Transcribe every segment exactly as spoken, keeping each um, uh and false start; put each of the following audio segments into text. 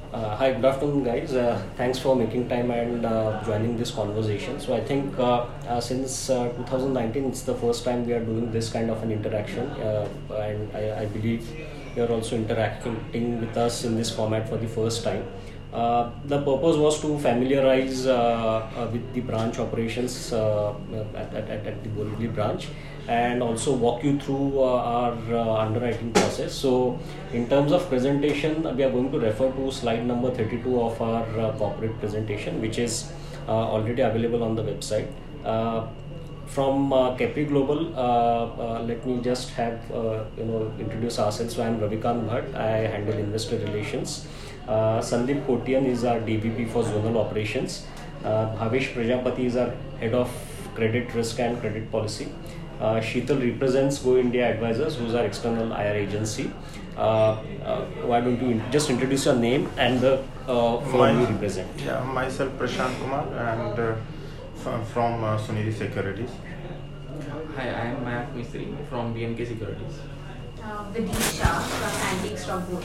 Uh, hi, good afternoon, guys. Uh, thanks for making time and uh, joining this conversation. So, I think uh, uh, since uh, two thousand nineteen, it's the first time we are doing this kind of an interaction, uh, and I, I believe you are also interacting with us in this format for the first time. Uh, the purpose was to familiarize uh, uh, with the branch operations uh, at, at, at the Borivali branch, and also walk you through uh, our uh, underwriting process. So, in terms of presentation, we are going to refer to slide number thirty-two of our uh, corporate presentation, which is uh, already available on the website. Uh, from uh, Capri Global, uh, uh, let me just have uh, you know introduce ourselves. So I am Ravikant Bhatt. I handle investor relations. Uh, Sandeep Kotian is our D V P for zonal operations. Uh, Bhavesh Prajapati is our head of credit risk and credit policy. Uh, Sheetal represents Go India Advisors, who is our external I R agency. Uh, uh, why don't you in- just introduce your name and the uh, firm My, you represent? Yeah, myself Prashant Kumar and uh, from, from uh, Sunidhi Securities. Hi, I am Mayank Mistry from B N K Securities. Uh, Vidisha from Antique Stock Group.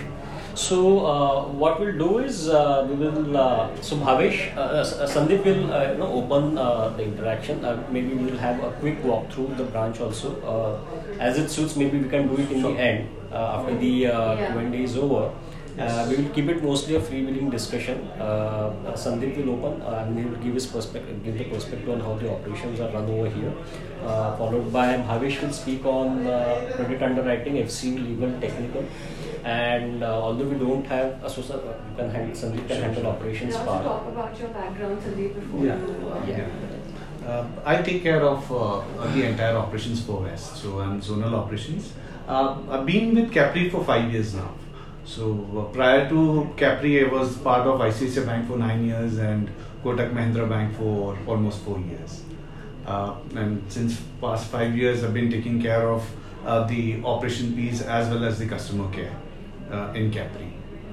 So uh, what we'll do is uh, we will uh, so Bhavesh, uh, uh, Sandeep will uh, you know open uh, the interaction. Uh, maybe we will have a quick walk through the branch also. Uh, as it suits, maybe we can do it in the end uh, after the uh, Yeah. Q and A is over. Uh, we will keep it mostly a freewheeling discussion. Uh, Sandeep will open uh, and he will give his perspective, give the perspective on how the operations are run over here. Uh, followed by Bhavesh will speak on uh, credit underwriting, F C, legal, technical. And uh, although we don't have a social, uh, you can handle, Sandeep can handle operations And part. also talk about your background, Sandeep, before Yeah. you. Uh, Yeah. Uh, I take care of uh, the entire operations for West, so I'm zonal operations. Uh, I've been with Capri for five years now. So uh, prior to Capri, I was part of I C I C I Bank for nine years and Kotak Mahindra Bank for almost four years. Uh, and since past five years, I've been taking care of uh, the operation piece as well as the customer care uh, in Capri.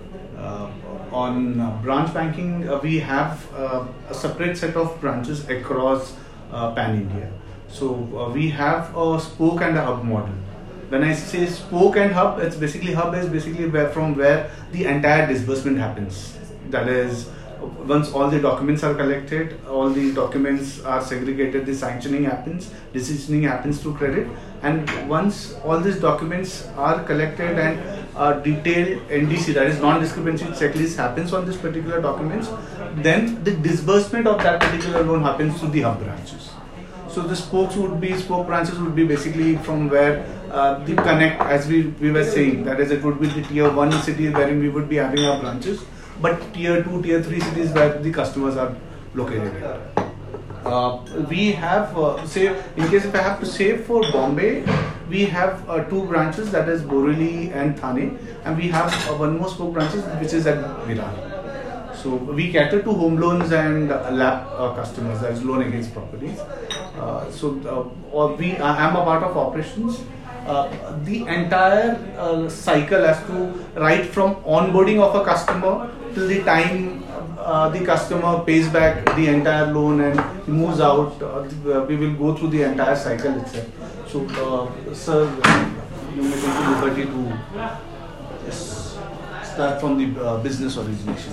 Uh, on uh, branch banking, uh, we have uh, a separate set of branches across uh, Pan India. So uh, we have a spoke and a hub model. When I say spoke and hub, it's basically hub is basically where from where the entire disbursement happens. That is, once all the documents are collected, all the documents are segregated, the sanctioning happens, decisioning happens through credit, and once all these documents are collected and uh, detailed N D C, that is non-discrepancy checklist happens on this particular documents, then the disbursement of that particular loan happens through the hub branches. So the spokes would be, spoke branches would be basically from where uh, the connect, as we, we were saying, that is it would be the tier one cities wherein we would be having our branches, but tier two, tier three cities where the customers are located at. Uh, we have, uh, say, in case if I have to say for Bombay, we have uh, two branches, that is Borivali and Thane, and we have uh, one more spoke branches which is at Virar. So we cater to home loans and uh, L A P uh, customers, that is loan against properties. Uh, so uh, or we, I am a part of operations. Uh, the entire uh, cycle as to right from onboarding of a customer till the time uh, the customer pays back the entire loan and moves out, uh, we will go through the entire cycle itself. So, uh, sir, you may take the liberty to yes, start from the uh, business origination.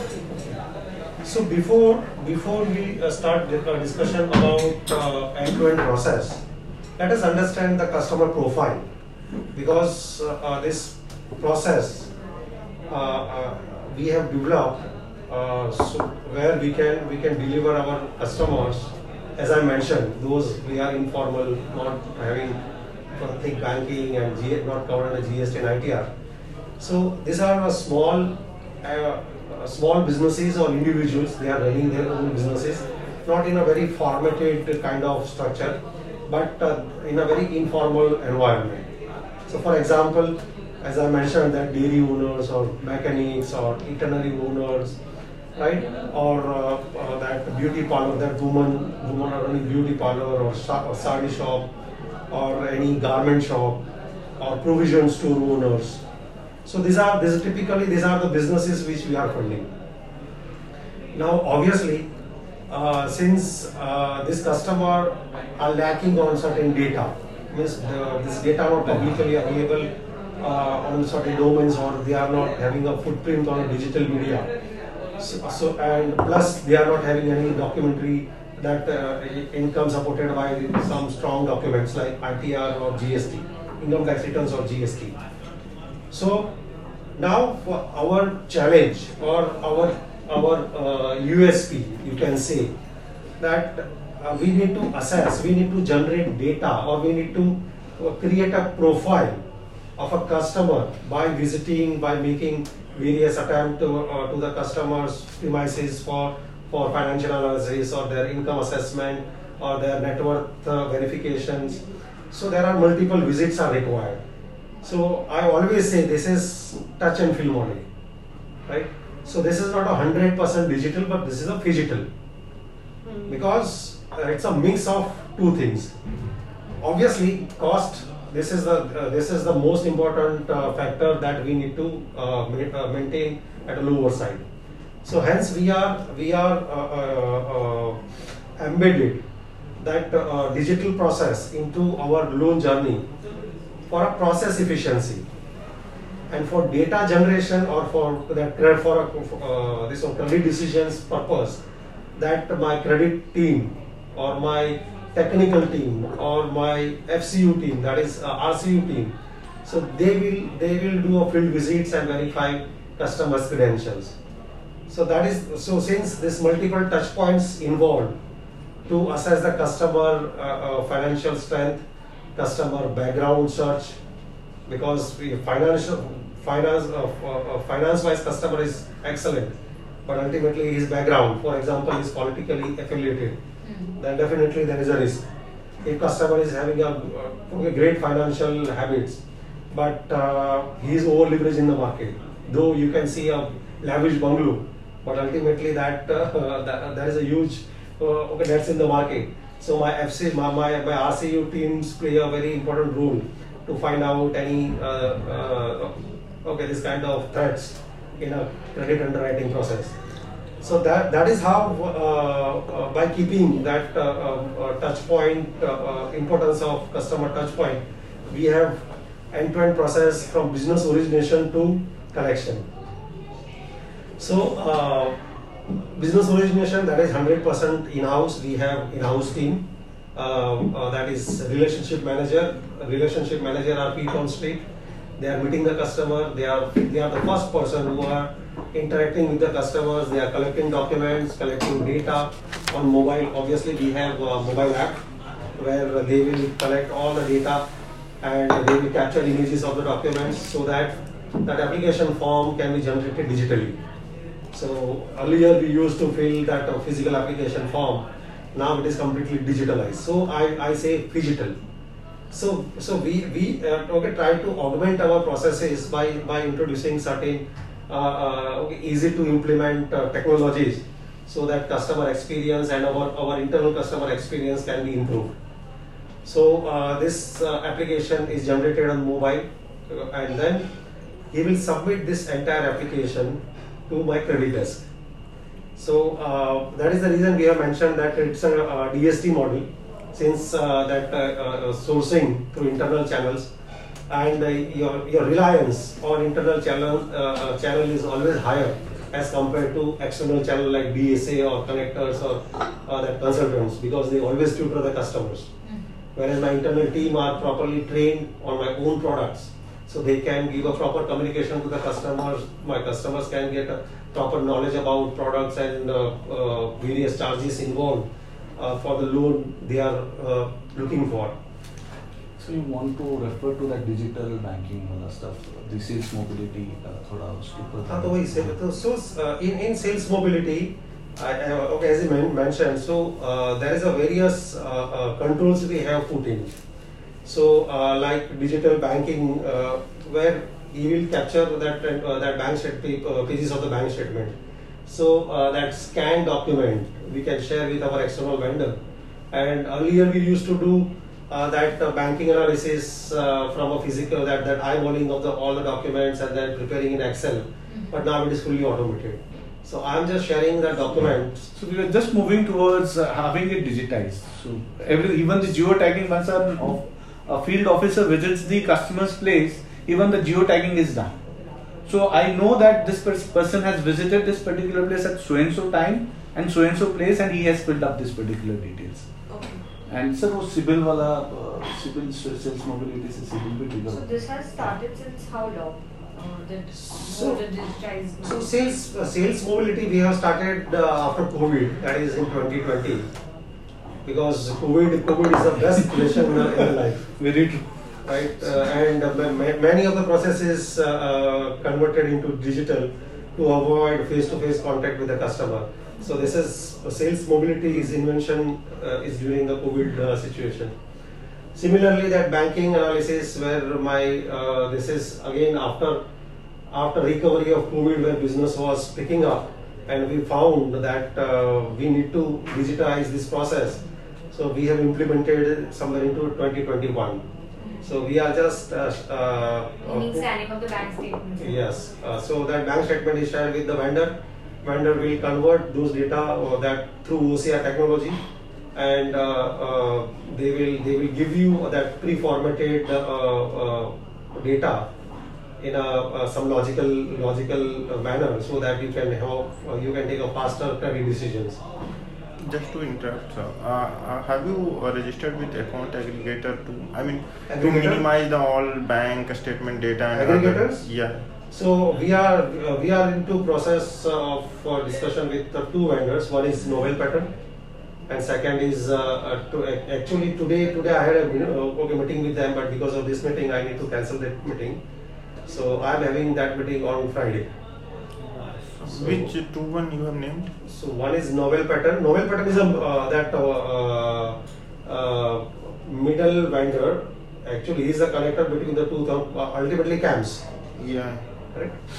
So before before we uh, start the uh, discussion about uh, end-to-end process, let us understand the customer profile, because uh, uh, this process uh, uh, we have developed uh, so where we can we can deliver our customers, as I mentioned, those we are informal, not having thick banking and G- not covered under G S T and I T R. So these are a small. Uh, Uh, small businesses or individuals, they are running their own businesses, not in a very formatted kind of structure, but uh, in a very informal environment. So for example, as I mentioned, that dairy owners or mechanics or itinerary owners, right, or uh, uh, that beauty parlor, that woman, woman are running beauty parlor or, shop, or sari shop, or any garment shop, or provision store owners. So these are these typically these are the businesses which we are funding. Now, obviously, uh, since uh, this customer are lacking on certain data, means the, this data are not publicly available uh, on certain domains, or they are not having a footprint on a digital media. So, so and plus they are not having any documentary that uh, income supported by some strong documents like I T R or G S T, income tax returns or G S T. So now for our challenge or our our uh, U S P, you can say that uh, we need to assess, we need to generate data, or we need to uh, create a profile of a customer by visiting, by making various attempts to, uh, to the customer's premises for, for financial analysis or their income assessment or their net worth uh, verifications. So there are multiple visits are required. So I always say this is touch and feel model, right? So this is not a hundred percent digital, but this is a phygital, because uh, it's a mix of two things. Obviously, cost. This is the uh, this is the most important uh, factor that we need to uh, ma uh, maintain at a lower side. So hence we are we are uh, uh, uh, embedded that uh, digital process into our loan journey for a process efficiency. And for data generation or for that for uh, this credit decisions purpose, that my credit team or my technical team or my F C U team, that is uh, R C U team, so they will they will do a field visits and verify customers' credentials. So that is so since this multiple touch points involved to assess the customer uh, uh, financial strength, customer background search, because we financial finance uh, uh, finance wise customer is excellent, but ultimately his background, for example, is politically affiliated, mm-hmm. then definitely there is a risk. If customer is having a, uh, great financial habits, but uh, he is over leveraged in the market, though you can see a lavish bungalow, but ultimately that, uh, that there is a huge uh, okay, that's in the market. So my F C, my, my, my R C U teams play a very important role to find out any uh, uh, okay this kind of threats in a credit underwriting process. So that that is how uh, uh, by keeping that uh, uh, touch point uh, uh, importance of customer touch point, we have end-to-end process from business origination to collection. So uh, business origination, that is one hundred percent in-house. We have in-house team uh, uh, that is relationship manager. Relationship manager are feet on street. They are meeting the customer. They are they are the first person who are interacting with the customers. They are collecting documents, collecting data on mobile. Obviously, we have a mobile app where they will collect all the data and they will capture images of the documents so that that application form can be generated digitally. So earlier we used to fill that uh, physical application form. Now it is completely digitalized. So I, I say digital. So so we we uh, okay, try to augment our processes by by introducing certain uh, uh, okay, easy to implement uh, technologies, so that customer experience and our our internal customer experience can be improved. So uh, this uh, application is generated on mobile, uh, and then he will submit this entire application to my credit desk. So uh, that is the reason we have mentioned that it's a uh, D S T model, since uh, that uh, uh, sourcing through internal channels, and uh, your your reliance on internal channel uh, channel is always higher as compared to external channel like B S A or connectors or uh, that consultants, because they always tutor the customers. Whereas my internal team are properly trained on my own products, so they can give a proper communication to the customers. My customers can get a proper knowledge about products and uh, uh, various charges involved uh, for the loan they are uh, looking for. So you want to refer to that digital banking wala stuff, the sales mobility, uh, thoda uske par. हाँ तो वही से so uh, in in sales mobility, I, I, okay, as you mentioned, so uh, there is a various uh, uh, controls we have put in. So uh, like digital banking, uh, where you will capture that uh, that bank statement uh, pages of the bank statement. So uh, that scanned document we can share with our external vendor. And earlier we used to do uh, that uh, banking analysis uh, from a physical, that that eyeballing of the all the documents and then preparing in Excel. But now it is fully automated. So I am just sharing the document. So we are just moving towards uh, having it digitized. So every even the geotagging, once a, a field officer visits the customer's place, even the geotagging is done. So I know that this pers- person has visited this particular place at so and so time and so and so place, and he has filled up this particular details. Okay. And sir, वो civil वाला civil cells mobility से civil भी trigger So होता this has started since how long? Uh, that So- the digitized. So sales uh, sales mobility we have started uh, after COVID, that is in twenty twenty, because COVID COVID is the best relation in, in life, है. Very true. right? Uh, and uh, ma- many of the processes uh, uh, converted into digital to avoid face-to-face contact with the customer. So this is uh, sales mobility is invention uh, is during the COVID uh, situation. Similarly, that banking analysis where my uh, this is again after after recovery of COVID where business was picking up, and we found that uh, we need to digitize this process. So we have implemented it somewhere into twenty twenty-one. So we are just uh, uh, Meaning uh, scanning of the bank statements. yes. Uh, so that bank statement is shared with the vendor. Vendor will convert those data or that through O C R technology, and uh, uh, they will they will give you that pre-formatted uh, uh, data in a uh, some logical logical uh, manner, so that you can have uh, you can take a faster credit decisions. Just to interrupt, sir, uh, uh, have you uh, registered with account aggregator to, I mean, to Aggregator? minimize the all bank statement data and other- Aggregators? Yeah. So we are uh, we are into process of uh, discussion with uh, two vendors. One is Novel Pattern, and second is uh, uh, to, actually today today I had a uh, okay, meeting with them, but because of this meeting I need to cancel that meeting. So I am having that meeting on Friday. So- Which two one you have named? So one is Novel Pattern. Novel Pattern is a uh, that uh, uh, uh, middle vendor. Actually, he is a connector between the two. Uh, ultimately, C A M S. Yeah. Correct.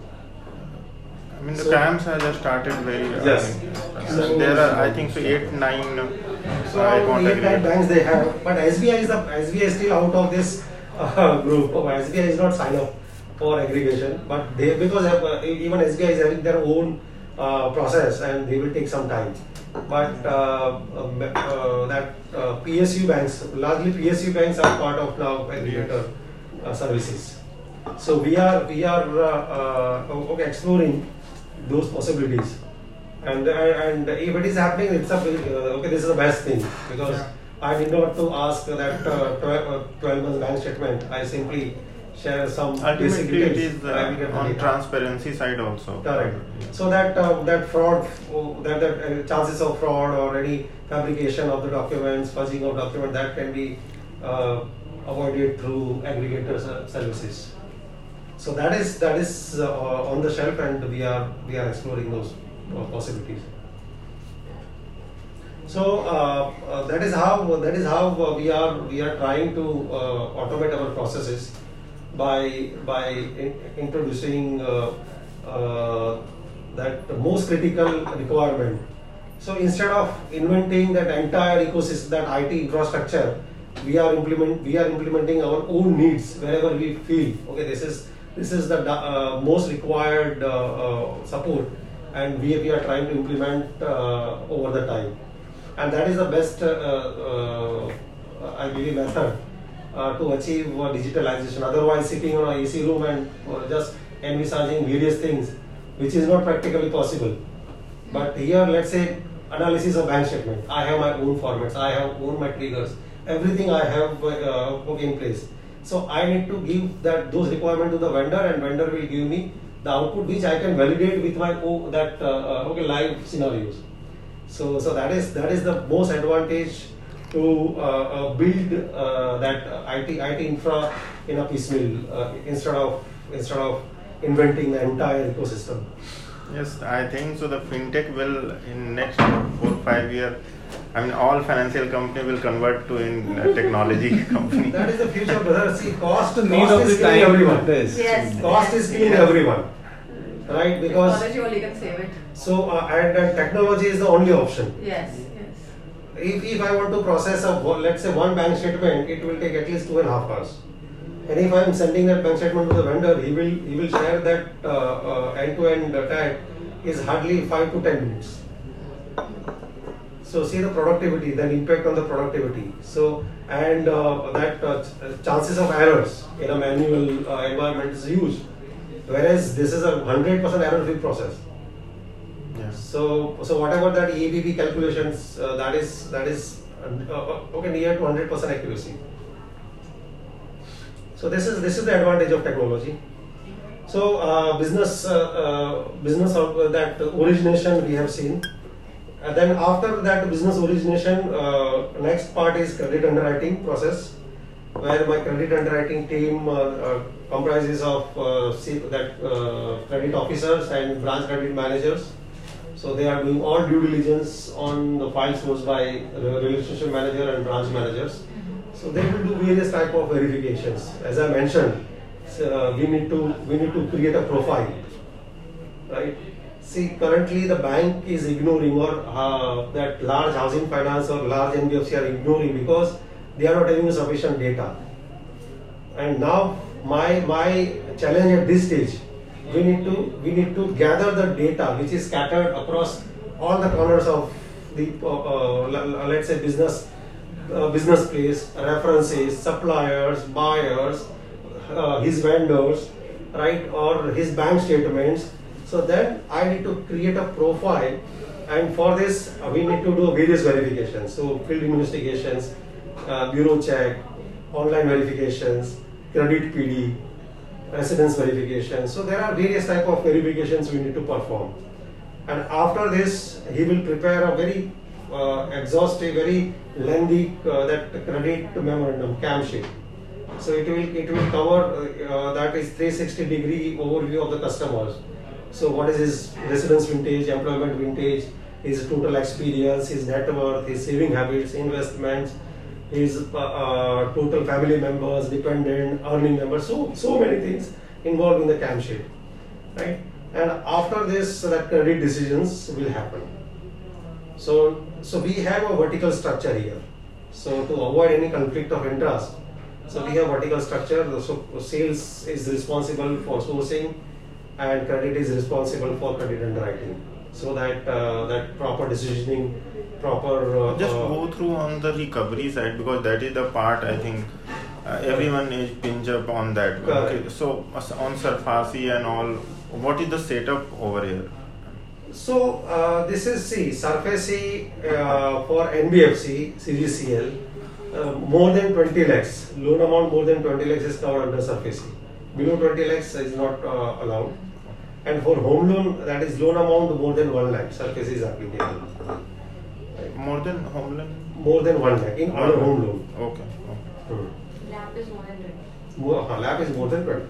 I mean, the So- C A M S has just started very. uh, Yes. I mean, So- there are, I think, so eight, nine. Uh, So account eight, nine aggregators. banks they have, but S B I is the S B I is still out of this uh, group. Oh, S B I is not signed up for aggregation, but they because uh, even S B I is having their own uh, process and they will take some time. But uh, um, uh, that uh, P S U banks, largely P S U banks are part of now aggregator uh, services. So we are we are uh, uh, okay, exploring those possibilities, and and if it is happening, it's a uh, okay. This is the best thing because Yeah. I need not to ask that uh, twelve, uh, twelve months bank statement. I simply share some basic Ultimately, details. it is uh, aggregate on data. transparency side also. Correct. So that uh, that fraud, oh, that that uh, chances of fraud or any fabrication of the documents, fudging of document, that can be uh, avoided through aggregator ser- services. So that is that is uh, on the shelf, and we are we are exploring those uh, possibilities. So uh, uh, that is how that is how uh, we are we are trying to uh, automate our processes by by in, introducing uh, uh, that most critical requirement. So instead of inventing that entire ecosystem, that I T infrastructure, we are implement we are implementing our own needs wherever we feel. Okay, this is this is the uh, most required uh, uh, support, and we we are trying to implement uh, over the time, and that is the best uh, uh, I believe method uh, to achieve uh, digitalization. Otherwise, sitting on an A C room and uh, just envisaging various things, which is not practically possible. But here, let's say analysis of bank statement. I have my own formats. I have own my triggers. Everything I have uh, in place. So I need to give that those requirements to the vendor, and vendor will give me the output which I can validate with my own that uh, uh, okay live scenarios. So so that is that is the most advantage to uh, uh, build uh, that I T I T infra in a piecemeal uh, instead of instead of inventing the entire ecosystem. Yes, I think so. The fintech will in next four five year. I mean, all financial company will convert to in uh, technology company. That is the future, brother. See, cost, The need cost of is the killing time everyone. is. Yes. Cost is killing everyone, right? Because Technology only can save it. so uh, and, and technology is the only option. Yes, yes. If if I want to process a one- let's say one bank statement, it will take at least two and a half hours. And if I am sending that bank statement to the vendor, he will he will share that uh, uh, end-to-end tag is hardly five to ten minutes. So see the productivity, then impact on the productivity. So and uh, that uh, ch- chances of errors in a manual uh, environment is huge. Whereas this is a hundred percent error-free process. Yes. So so whatever that E A B B calculations, uh, that is that is uh, uh, okay near to hundred percent accuracy. So this is this is the advantage of technology. So uh, business uh, uh, business of uh, that origination we have seen. And then after that business origination, uh, next part is credit underwriting process, where my credit underwriting team uh, uh, comprises of uh, see that uh, credit officers and branch credit managers. So they are doing all due diligence on the files sourced by the relationship manager and branch managers. So they will do various type of verifications. As I mentioned, so, uh, we need to we need to create a profile, right? See, currently the bank is ignoring, or uh, that large housing finance or large N B F C are ignoring because they are not having sufficient data. And now my my challenge at this stage, we need to we need to gather the data which is scattered across all the corners of the uh, uh, let's say business uh, business place, references, suppliers, buyers, uh, his vendors, right, or his bank statements. So then I need to create a profile, and for this uh, we need to do various verifications. So field investigations, uh, bureau check, online verifications, credit P D, residence verification. So there are various type of verifications we need to perform. And after this, he will prepare a very uh, exhaustive, very lengthy uh, that credit memorandum, CAM sheet. So it will it will cover uh, that is three sixty degree overview of the customers. So what is his residence vintage, employment vintage, his total experience, his net worth, his saving habits, investments, his uh, uh, total family members, dependent, earning members, so so many things involved in the CAM sheet, right? And after this, that credit decisions will happen. So so we have a vertical structure here. So to avoid any conflict of interest, so we have vertical structure. So sales is responsible for sourcing, and credit is responsible for credit underwriting. So that uh, that proper decisioning, proper uh, Just uh, go through on the recovery side, because that is the part I think uh, everyone is pinch up on that. Correct. Okay, so uh, on Surface and all, what is the setup over here? So uh, this is see Surface uh, for N B F C, C G C L, uh, more than twenty lakhs, loan amount more than twenty lakhs is covered under Surface. Below twenty lakhs is not uh, allowed. And for home loan, that is loan amount more than one lakh, Surface is applicable. More than home loan? More than one lakh in One other lakh. home loan. Okay. okay. Hmm. Lab is more than twenty. More, uh, lab is more than twenty.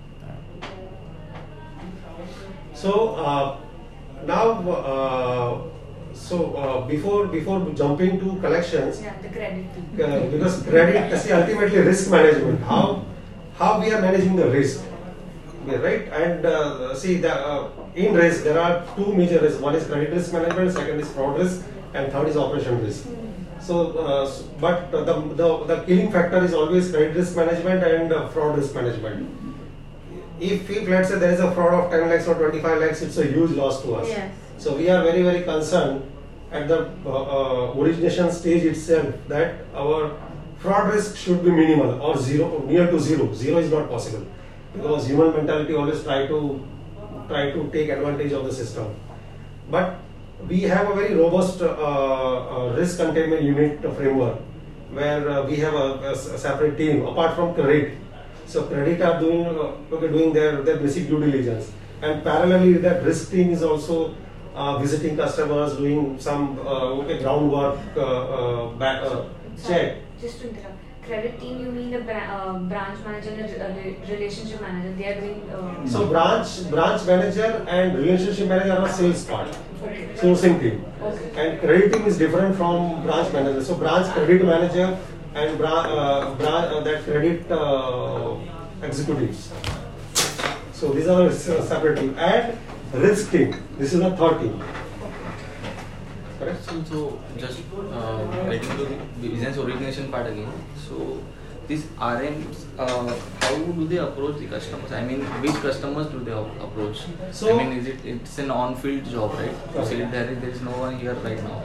So uh, now, uh, so uh, before before jumping to collections, Yeah, the credit. uh, because credit, see, ultimately risk management. How how we are managing the risk, yeah, right? And uh, see, the uh, in risk there are two major risks. One is credit risk management, second is fraud risk, and third is operation risk. So, uh, s- but the, the the killing factor is always credit risk management and uh, fraud risk management. If, if let's say there is a fraud of ten lakhs or twenty-five lakhs, it's a huge loss to us. Yes. So we are very very concerned at the uh, uh, origination stage itself that our fraud risk should be minimal or zero, near to zero. Zero is not possible because human mentality always try to try to take advantage of the system. But we have a very robust uh, uh, risk containment unit framework where uh, we have a, a s- separate team apart from credit. So credit are doing uh, okay, doing their their basic due diligence, and parallelly that risk team is also uh, visiting customers, doing some uh, okay, groundwork uh, uh, back, uh, check. Just to interrupt. Credit team, you mean the bra- uh, branch manager and uh, re- relationship manager? They are doing. Uh, So branch branch manager and relationship manager are sales part, okay. sourcing team, Okay. and credit team is different from branch manager. So branch credit manager and bra- uh, bra- uh, that credit uh, executives. So these are s- separate team and risk team. This is the third team. Correct? So, so just uh, getting to the business origination part again. So these R Ms, uh, how do they approach the customers? I mean, which customers do they ap- approach? So- I mean, is it it's an on-field job, right? You said there is there is no one here right now.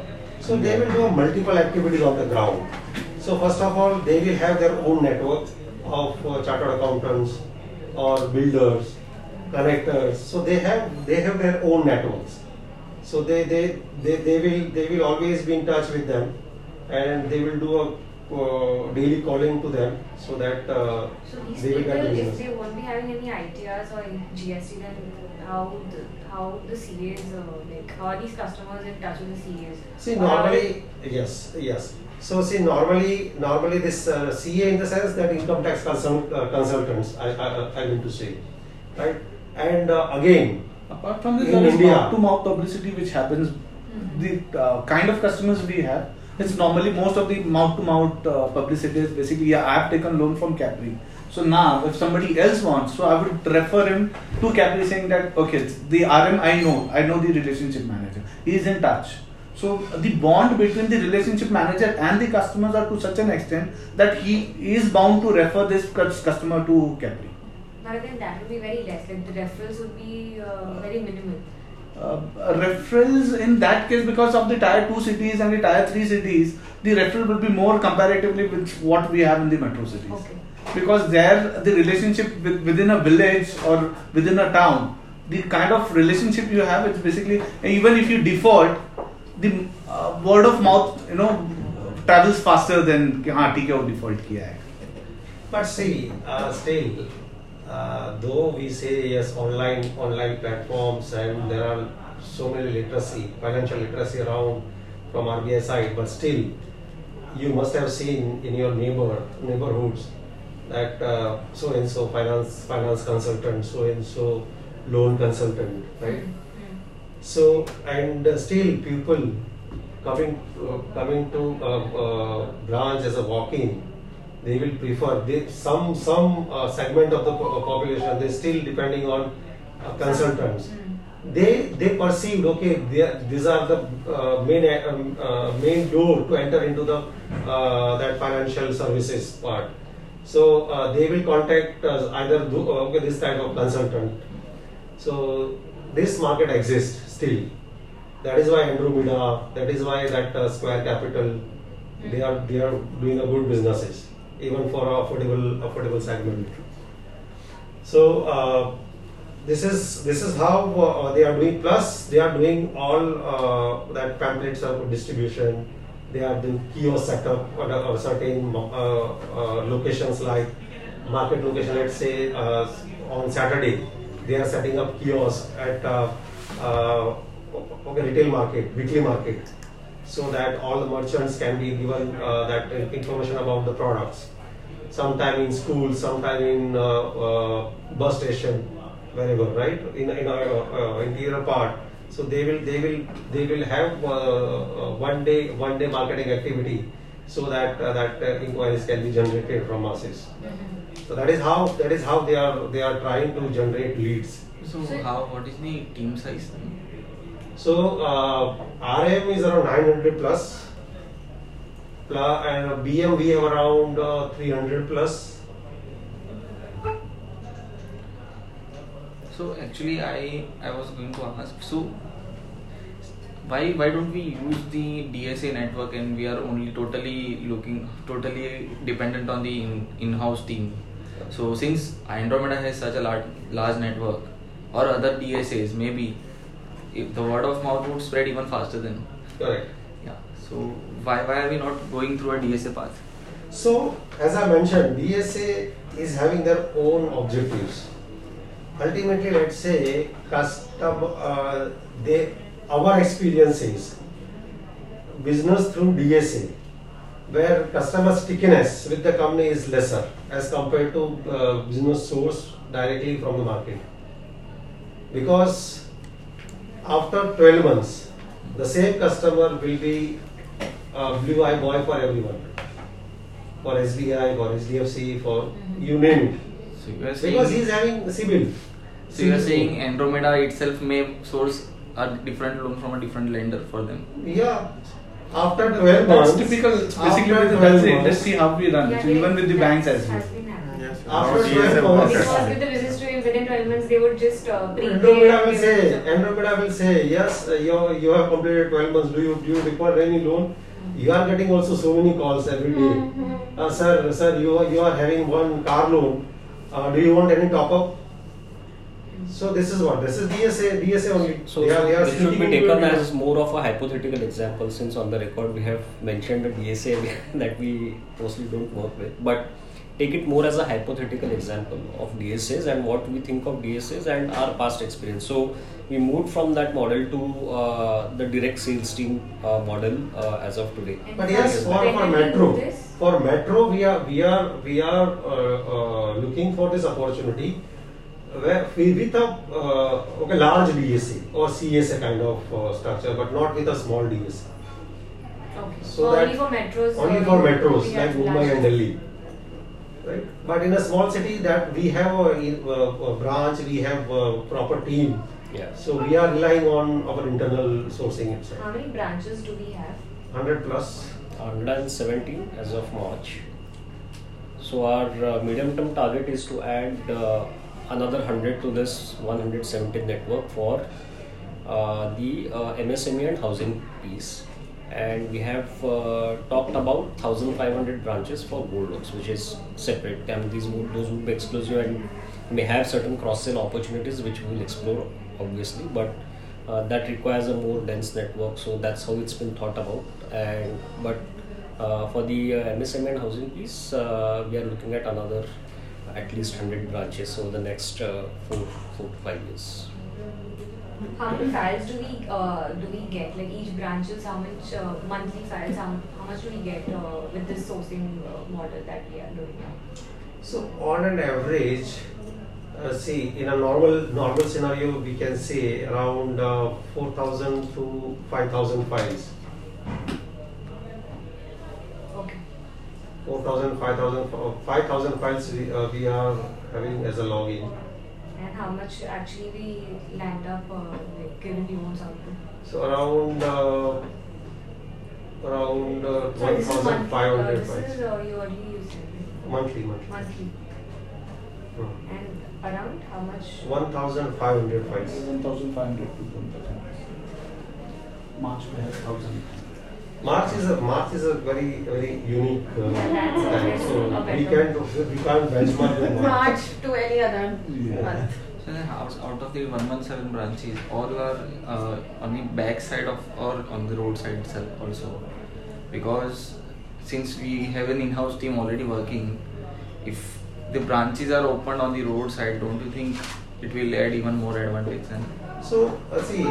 So they will do multiple activities on the ground. So first of all, they will have their own network of uh, chartered accountants or builders, connectors. So they have they have their own networks. So they they, they, they will they will always be in touch with them, and they will do a uh, daily calling to them so that uh, So these they will people, get the if business. they won't be having any I T Rs or G S T, then how the, how the C As, uh, like how are these customers in touch with the C As? See, Or are normally, yes, yes. So see, normally, normally this uh, C A in the sense that income tax consult, uh, consultants, I, I, I mean to say, right? And uh, again, Apart from this, In there is India- mouth to mouth publicity which happens. The uh, kind of customers we have, it's normally most of the mouth to mouth publicity is basically, yeah, I have taken loan from Capri. So now, if somebody else wants, so I would refer him to Capri saying that, okay, the R M I know, I know the relationship manager, he is in touch. So the bond between the relationship manager and the customers are to such an extent that he is bound to refer this cus- customer to Capri. But again, that would be very less. Like the referrals would be uh, very minimal. Uh, referrals in that case, because of the tier two cities and the tier three cities, the referral will be more comparatively with what we have in the metro cities. Okay. Because there the relationship with, within a village or within a town, the kind of relationship you have, it's basically, even if you default, the uh, word of mouth, you know, travels faster than कि हाँ ठीक है वो default किया है. but see, uh, still, uh, though we say yes, online online platforms and there are so many literacy, financial literacy around from R B I side, but still, you must have seen in your neighbor neighborhoods that uh, so and so finance finance consultant, so and so loan consultant, right? So and uh, still people coming uh, coming to uh, uh, branch as a walk-in, they will prefer they, some some uh, segment of the po- population. They still depending on uh, consultants. They they perceived, okay, they are, these are the uh, main um, uh, main door to enter into the uh, that financial services part. So uh, they will contact us either do, uh, okay, this type of consultant. So this market exists still. That is why Andromeda, that is why that uh, Square Capital, they are they are doing a good businesses even for a affordable affordable segment. So uh, this is this is how uh, they are doing. Plus they are doing all uh, that pamphlets of distribution. They are doing kiosk setup at a, a certain uh, uh, locations like market location. Let's say uh, on Saturday they are setting up kiosks at uh, uh, okay, retail market, weekly market, so that all the merchants can be given uh, that information about the products. Sometime in school, sometime in uh, uh, bus station, wherever, right? In in a uh, interior part. So they will they will they will have uh, uh, one day one day marketing activity, so that uh, that uh, inquiries can be generated from masses. So that is how that is how they are they are trying to generate leads. So how what is the team size? So uh, R M is around nine hundred plus, plus and B M we have around uh, three hundred plus. So actually, I I was going to ask. So why why don't we use the D S A network and we are only totally looking totally dependent on the in, in-house team? So since Andromeda has such a large large network, or other D S As maybe, if the word of mouth would spread even faster than. Correct. Yeah. So why why are we not going through a D S A path? So as I mentioned, D S A is having their own objectives. Ultimately, let's say custom uh, they our experience is business through D S A, where customer stickiness with the company is lesser as compared to uh, business source directly from the market. Because after twelve months, the same customer will be a blue eye boy for everyone, for S B I, for H D F C, for you name it. So you are saying Because he is having CIBIL. So you are saying Andromeda itself may source a different loan from a different lender for them. Yeah. After twelve months. That's typical. It's basically after with the twelve that's the months- industry how we run. Yeah, So even they- with the that banks as has well. been happening. Yes. After Now D S A twelve months- market. Because with the business to within twelve months they would just uh, prepay. Andromeda will and say, give it Andromeda will say, yes, uh, you you have completed twelve months. Do you do you require any loan? You are getting also so many calls every day. Uh, sir, sir, you are, you are having one car loan. Uh, do you want any top up? So this is what this is D S A D S A only. So, they are, they are this should be speaking taken into it. as more of a hypothetical example, since on the record we have mentioned a D S A that we mostly don't work with. But take it more as a hypothetical example of D S As and what we think of D S As and our past experience. So we moved from that model to uh, the direct sales team uh, model uh, as of today. And But yes, for, when for did we do metro, this? for metro, we are we are we are uh, uh, looking for this opportunity where we, with a uh, okay large D S A or C S A kind of uh, structure, but not with a small D S A. Okay. So only that for metros. only uh, for we metros have like Mumbai large- and Delhi, right? But in a small city, that we have a, a, a branch, we have a proper team. Yeah. So we are relying on our internal sourcing itself. How many branches do we have? one hundred plus. one hundred seventeen as of March. So our uh, medium term target is to add uh, another one hundred to this one hundred seventeen network for uh, the uh, M S M E and housing piece. And we have uh, talked about one thousand five hundred branches for gold loans, which is separate. And these would, those would be exclusive and may have certain cross sell opportunities which we will explore, obviously, but uh, that requires a more dense network. So that's how it's been thought about. And but uh, for the uh, M S M E and housing piece, uh, we are looking at another at least one hundred branches over the next uh, four, four to five years. How many files do we uh, do we get? Like each branches, how much uh, monthly files? How, how much do we get uh, with this sourcing uh, model that we are doing now? So on an average, uh, see in a normal normal scenario, we can say around uh, four thousand to five thousand files. Okay. four thousand, five thousand, uh, five thousand files we, uh, we are having as a login. And how much actually we land up uh, like giving loans out to? So around uh, around uh, So this is monthly. one thousand five Uh, hundred this files. is uh, yearly you said, right? Monthly, monthly. Monthly. Hmm. And around how much? one thousand five hundred files. one thousand five hundred to one thousand. March we have one thousand. March is a March is a very very unique uh, Yeah, that's time. always So a we better- can't we can't benchmark with March. March to any other Yeah. month. So then out, out of the one one seven branches, all are uh, on the back side of or on the road side itself also. Because since we have an in-house team already working, if the branches are opened on the road side, don't you think it will add even more advantage? Then? So uh, see,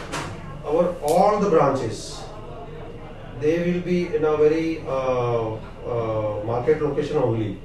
our all the branches, they will be in a very uh, uh, market location only.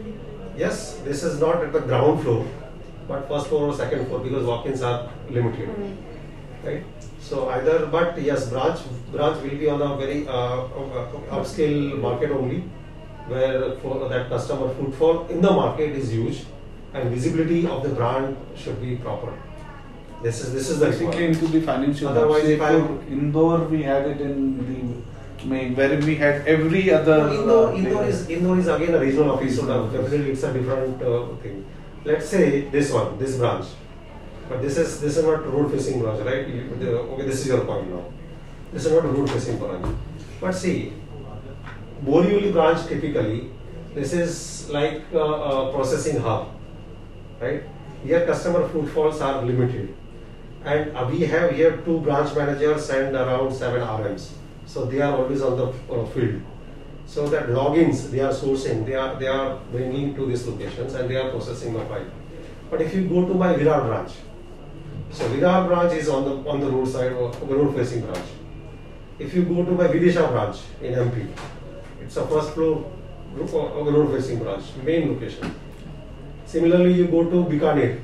Yes, this is not at the ground floor, but first floor or second floor because walk-ins are limited, right? So either, but yes, branch branch will be on a very uh, uh, upscale market only, where for that customer footfall in the market is huge, and visibility of the brand should be proper. This is this is the Basically requirement. into the financial. Otherwise, Say if I- for Indore, we had it in the main, wherein we had every other. No, Indore, uh, Indore is Indore is again a regional office, so Regional that office. definitely it's a different uh, thing. Let's say this one, this branch, but this is this is not road facing branch, right? You, the, okay, this is your point now. This is not a road facing branch. But see, Borivali branch typically, this is like a, a processing hub, right? Here customer footfalls are limited, and uh, we have here two branch managers and around seven R Ms. So they are always on the uh, field. So that logins they are sourcing, they are they are bringing to these locations and they are processing the file. But if you go to my Virar branch, so Virar branch is on the on the road side or the road facing branch. If you go to my Vidisha branch in M P, it's a first floor road facing branch, main location. Similarly, you go to Bikaner.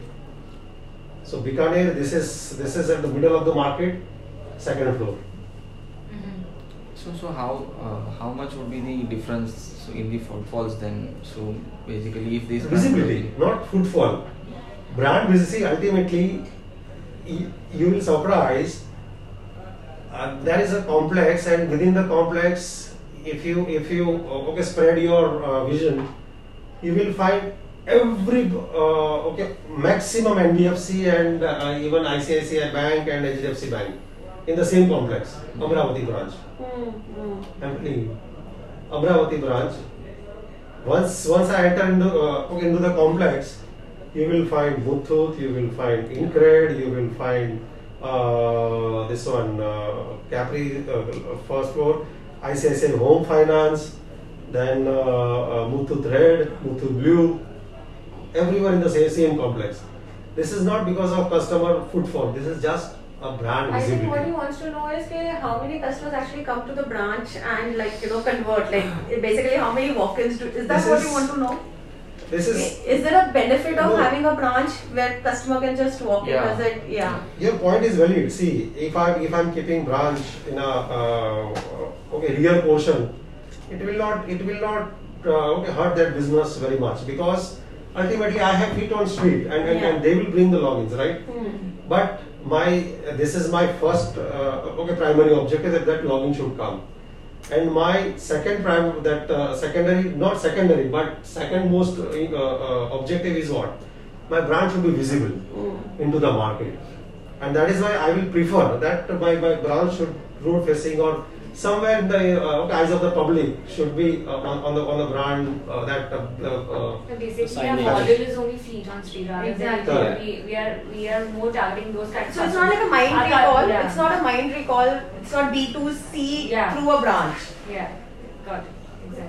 So Bikaner, this is this is at the middle of the market, second floor. So so how uh, how much would be the difference in the footfalls then? So basically, if this Visibility, not footfall. Brand visibility, ultimately, you, you will surprise. Uh, there is a complex, and within the complex, if you if you uh, okay spread your uh, vision, you will find every uh, okay maximum N B F C and uh, even I C I C I Bank and H D F C Bank in the same complex, Amravati branch. Mm-hmm. I'm telling you, Amravati branch. Once once I enter into uh, okay, into the complex, you will find Muthoot, you will find Incred, you will find uh, this one uh, Capri uh, first floor, I C I C I Home Finance, then uh, uh, Muthoot Red, Muthoot Blue, everywhere in the same, same complex. This is not because of customer footfall. This is just a brand I think what visibility. he wants to know is ke, how many customers actually come to the branch and like you know convert. Like basically, how many walk-ins do? Is that This what is- you want to know? This is Is there a benefit of No. having a branch where customer can just walk Yeah. in, visit? Yeah. Your point is valid. See, if I if I'm keeping branch in a uh, okay rear portion, it will not it will not uh, okay hurt that business very much because ultimately I have feet on street and, and, Yeah. and they will bring the logins, right? Hmm. But my this is my first uh, okay primary objective that that login should come, and my second prime that uh, secondary not secondary but second most uh, uh, objective is what my brand should be visible Hmm. into the market, and that is why I will prefer that my, my branch should road facing or somewhere in the uh, eyes of the public should be uh, on, on the on the brand uh, that uh, uh, So basically, Signage. our model is only fleet on street rather Exactly. than we, we are we are more targeting those kinds. So of it's not like a mind customers. recall. Yeah. It's not a mind recall. It's not B two C Yeah. through a branch. Yeah, got it. Exactly.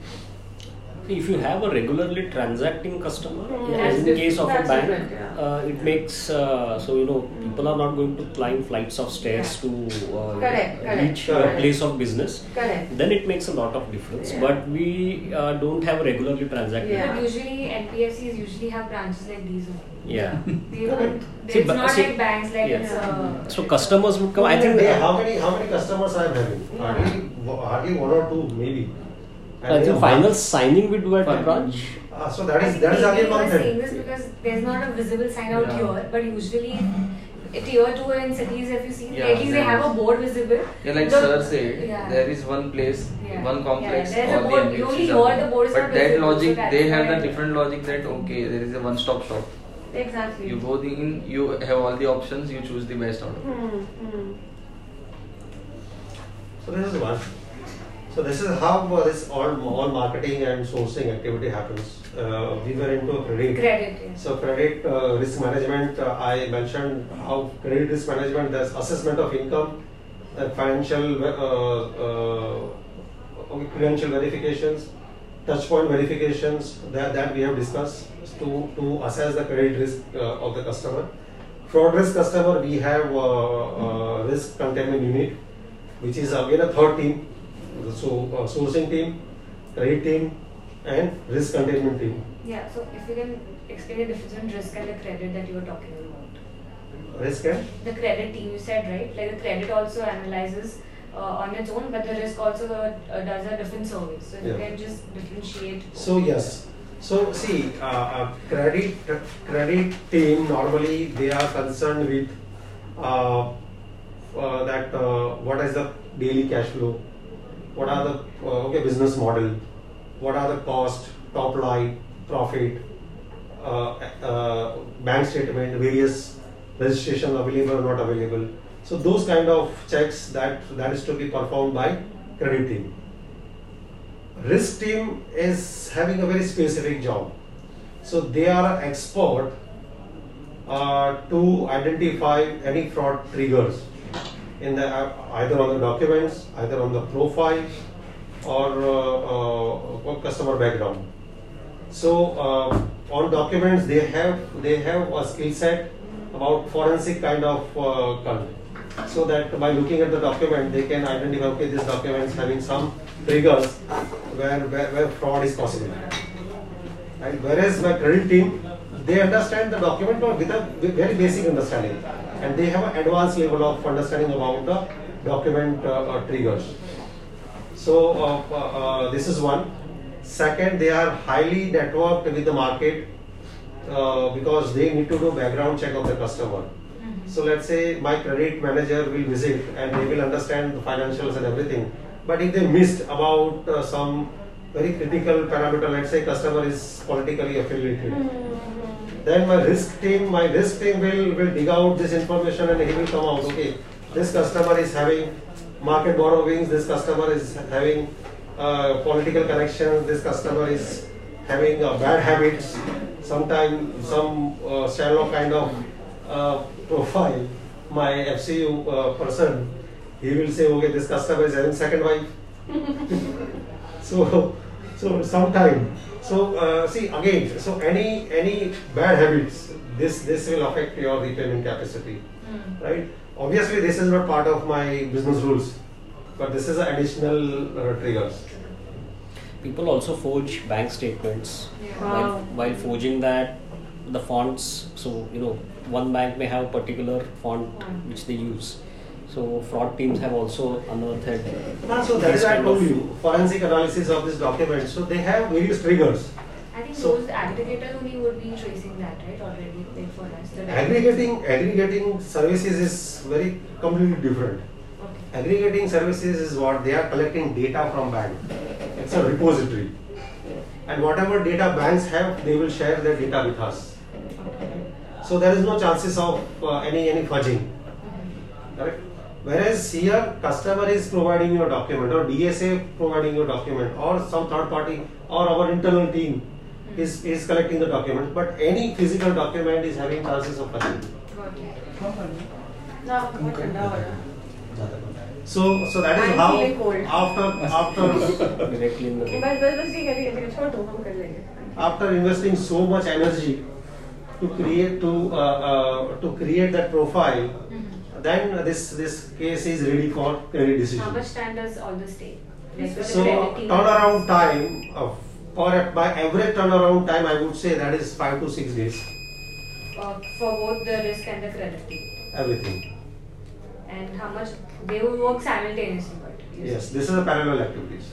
If you have a regularly transacting customer, Hmm. as That's in diff- case of a that's bank, different, yeah. uh, it makes uh, so you know people are not going to climb flights of stairs to uh, Correct, correct, reach your correct. place of business. Correct. Then it makes a lot of difference. Yeah. But we uh, don't have regularly transacting. Yeah. But usually N P F Cs usually have branches like these only. Yeah. They don't. See, It's but- not see- like banks like yeah. it's. Uh, So customers would come. I think they, uh, how many how many customers I am having? Yeah. Hardly hardly one or two maybe. I think final signing we do at the Fine. branch. Uh, so that I is think that is maybe again you are one saying thing. this because there's not a visible sign out Yeah. here, but usually tier two in cities, if you see, Yeah, at least they there have a is. board visible. Yeah, like The- sir said, yeah. there is one place, Yeah. one complex, Yeah, there's a all the board- N B F Cs only are here there. the board is But not that visible, so logic, that's they have why- the different logic that okay, there is a one-stop shop. Exactly. You go in, you have all the options, you choose the best out of it. Hmm. Hmm. So this is one. So this is how uh, this all all marketing and sourcing activity happens. Uh, we were into credit. Credit. Yeah. So credit uh, risk management. Uh, I mentioned how credit risk management. There's assessment of income, uh, financial uh, uh, okay, credential verifications, touch point verifications. That that we have discussed to to assess the credit risk uh, of the customer. Fraud risk customer. We have uh, uh, risk containment unit, which is again a third team. So uh, sourcing team, credit team, and risk containment team. Yeah. So if you can explain the difference between risk and the credit that you were talking about. Risk and The credit team, you said, right? Like the credit also analyzes uh, on its own, but the risk also uh, uh, does a different service. So if you Yeah. can just differentiate. so yes. So see, uh, uh, credit credit team normally they are concerned with uh, uh, that uh, what is the daily cash flow, what are the uh, okay business model, what are the cost, top line, profit, uh, uh, bank statement, various registration available or not available. So those kind of checks that that is to be performed by credit team. Risk team is having a very specific job. So they are an expert uh, to identify any fraud triggers in the uh, either on the documents, either on the profile, or uh, uh, customer background. So uh, on documents they have they have a skill set about forensic kind of uh, kind. So that by looking at the document they can identify okay this document is having some triggers where, where, where fraud is possible. Right? Whereas my credit team they understand the document with a very basic understanding and they have an advanced level of understanding about the document uh, uh, triggers. So uh, uh, uh, this is one. Second, they are highly networked with the market uh, because they need to do background check of the customer. So let's say my credit manager will visit and they will understand the financials and everything. But if they missed about uh, some very critical parameter. Let's say customer is politically affiliated. Mm-hmm. Then my risk team, my risk team will, will dig out this information and he will come out, okay, this customer is having market borrowings, this customer is having uh, political connections, this customer is having uh, bad habits, sometimes some uh, shallow kind of uh, profile. My F C U uh, person, he will say, okay, this customer is having second wife. so, so sometime. So uh, see again. So any any bad habits, this this will affect your repayment capacity, Mm. right? Obviously, this is not part of my business rules, but this is an additional uh, triggers. People also forge bank statements. Yeah. While, Wow. while forging that, the fonts, so you know, one bank may have a particular font which they use. So fraud teams have also unearthed. Ah, so that these is I kind told of- you forensic analysis of this document. So they have various triggers. I think So- those aggregators only would be tracing that, right? Already, like for us. The Aggregating aggregating services is very completely different. Okay. Aggregating services is what they are collecting data from bank. It's a repository, and whatever data banks have, they will share their data with us. So there is no chances of uh, any any fudging, correct? Whereas here, customer is providing your document, or D S A providing your document, or some third party, or our internal team is is collecting the document. But any physical document is having chances of fudging. Got it. No, बहुत ठंडा हो रहा है. So so that is I'm how feeling cold. after after Directly in the बस बस बस ठीक है ठीक है ठीक है छोड़ दो हम कर लेंगे. after investing so much energy to create to uh, uh, to create that profile, then this this case is ready for credit How decision. much time does all this take? Like for the So credit team? turnaround time of or at by average turnaround time, I would say that is five to six days. Uh, for both the risk and the credit team. Everything. And how much they will work simultaneously, but you Yes, said. this is a parallel activities.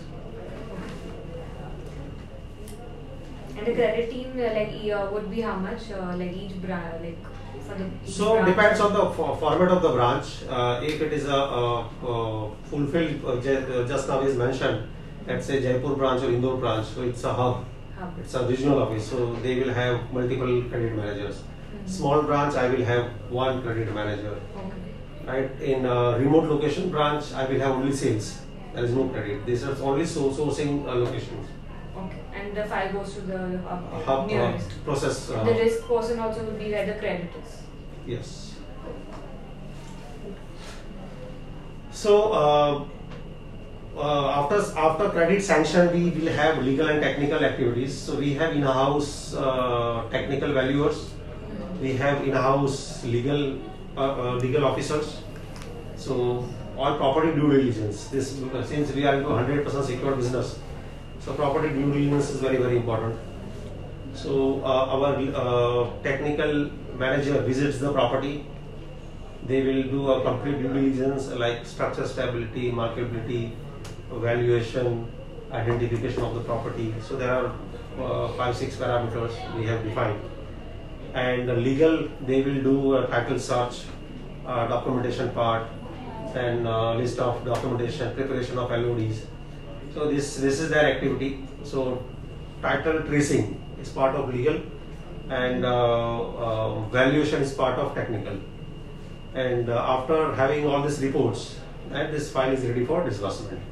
And the credit team, uh, like uh, would be how much? Uh, like each branch, like for the. Each So branch? depends on the fo- format of the branch. Uh, if it is a, a, a fulfilled, uh, ju- uh, just now is mentioned, let's say Jaipur branch or Indore branch, so it's a hub. Hub. It's a regional office, so they will have multiple credit managers. Mhm. Small branch, I will have one credit manager. Okay. Right? In a remote location branch, I will have only sales. There is no credit. This is only so- sourcing uh, locations. Okay. And the file goes to the uh, A hub uh, nearest. process. Uh, The risk person also would be where the credit is. Yes. So uh, uh, after after credit sanction, we will have legal and technical activities. So we have in-house uh, technical valuers. We have in-house legal uh, uh, legal officers. So all property due diligence. This uh, since we are into one hundred percent secure business, so property due diligence is very very important. So uh, our uh, technical manager visits the property. They will do a complete due diligence like structure stability, marketability, valuation, identification of the property. So there are uh, five six parameters we have defined. And the legal, they will do a title search, uh, documentation part, and uh, list of documentation, preparation of L O Ds. So this this is their activity. So title tracing is part of legal, and uh, uh, valuation is part of technical. And uh, after having all these reports, and this file is ready for disbursement.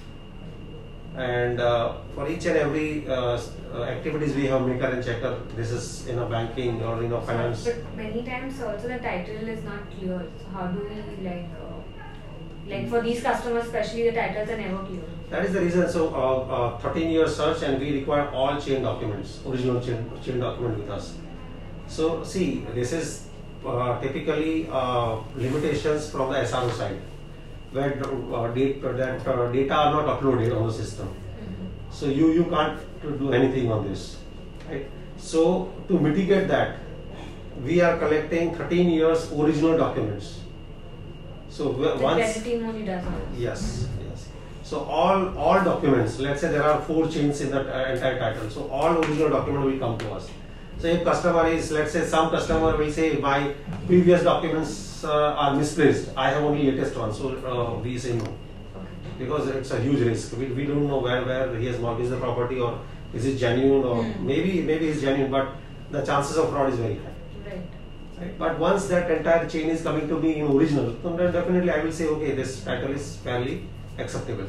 And uh, for each and every uh, s- uh, activities we have maker and checker. This is in a banking or in a finance. But many times also the title is not clear. So how do we like, uh, like for these customers especially, the titles are never clear. That is the reason. So, uh, uh, thirteen year search, and we require all chain documents, original chain, chain document with us. So, see, this is uh, typically uh, limitations from the S R O side, where uh, data, that uh, data are not uploaded on the system. So, you you can't do anything on this, right? So, to mitigate that, we are collecting thirteen years original documents. So, The once credit team only does all this. yes, yes. So all all documents. Let's say there are four chains in the uh, entire title. So all original document will come to us. So if customer is, let's say some customer will say my previous documents uh, are misplaced. I have only latest one. So uh, we say no. Okay. because it's a huge risk. We, we don't know where, where he has mortgaged the property, or is it genuine, or Hmm. maybe maybe it's genuine, but the chances of fraud is very high. Right. Right? But once that entire chain is coming to me in original, then definitely I will say, okay, this title is fairly acceptable.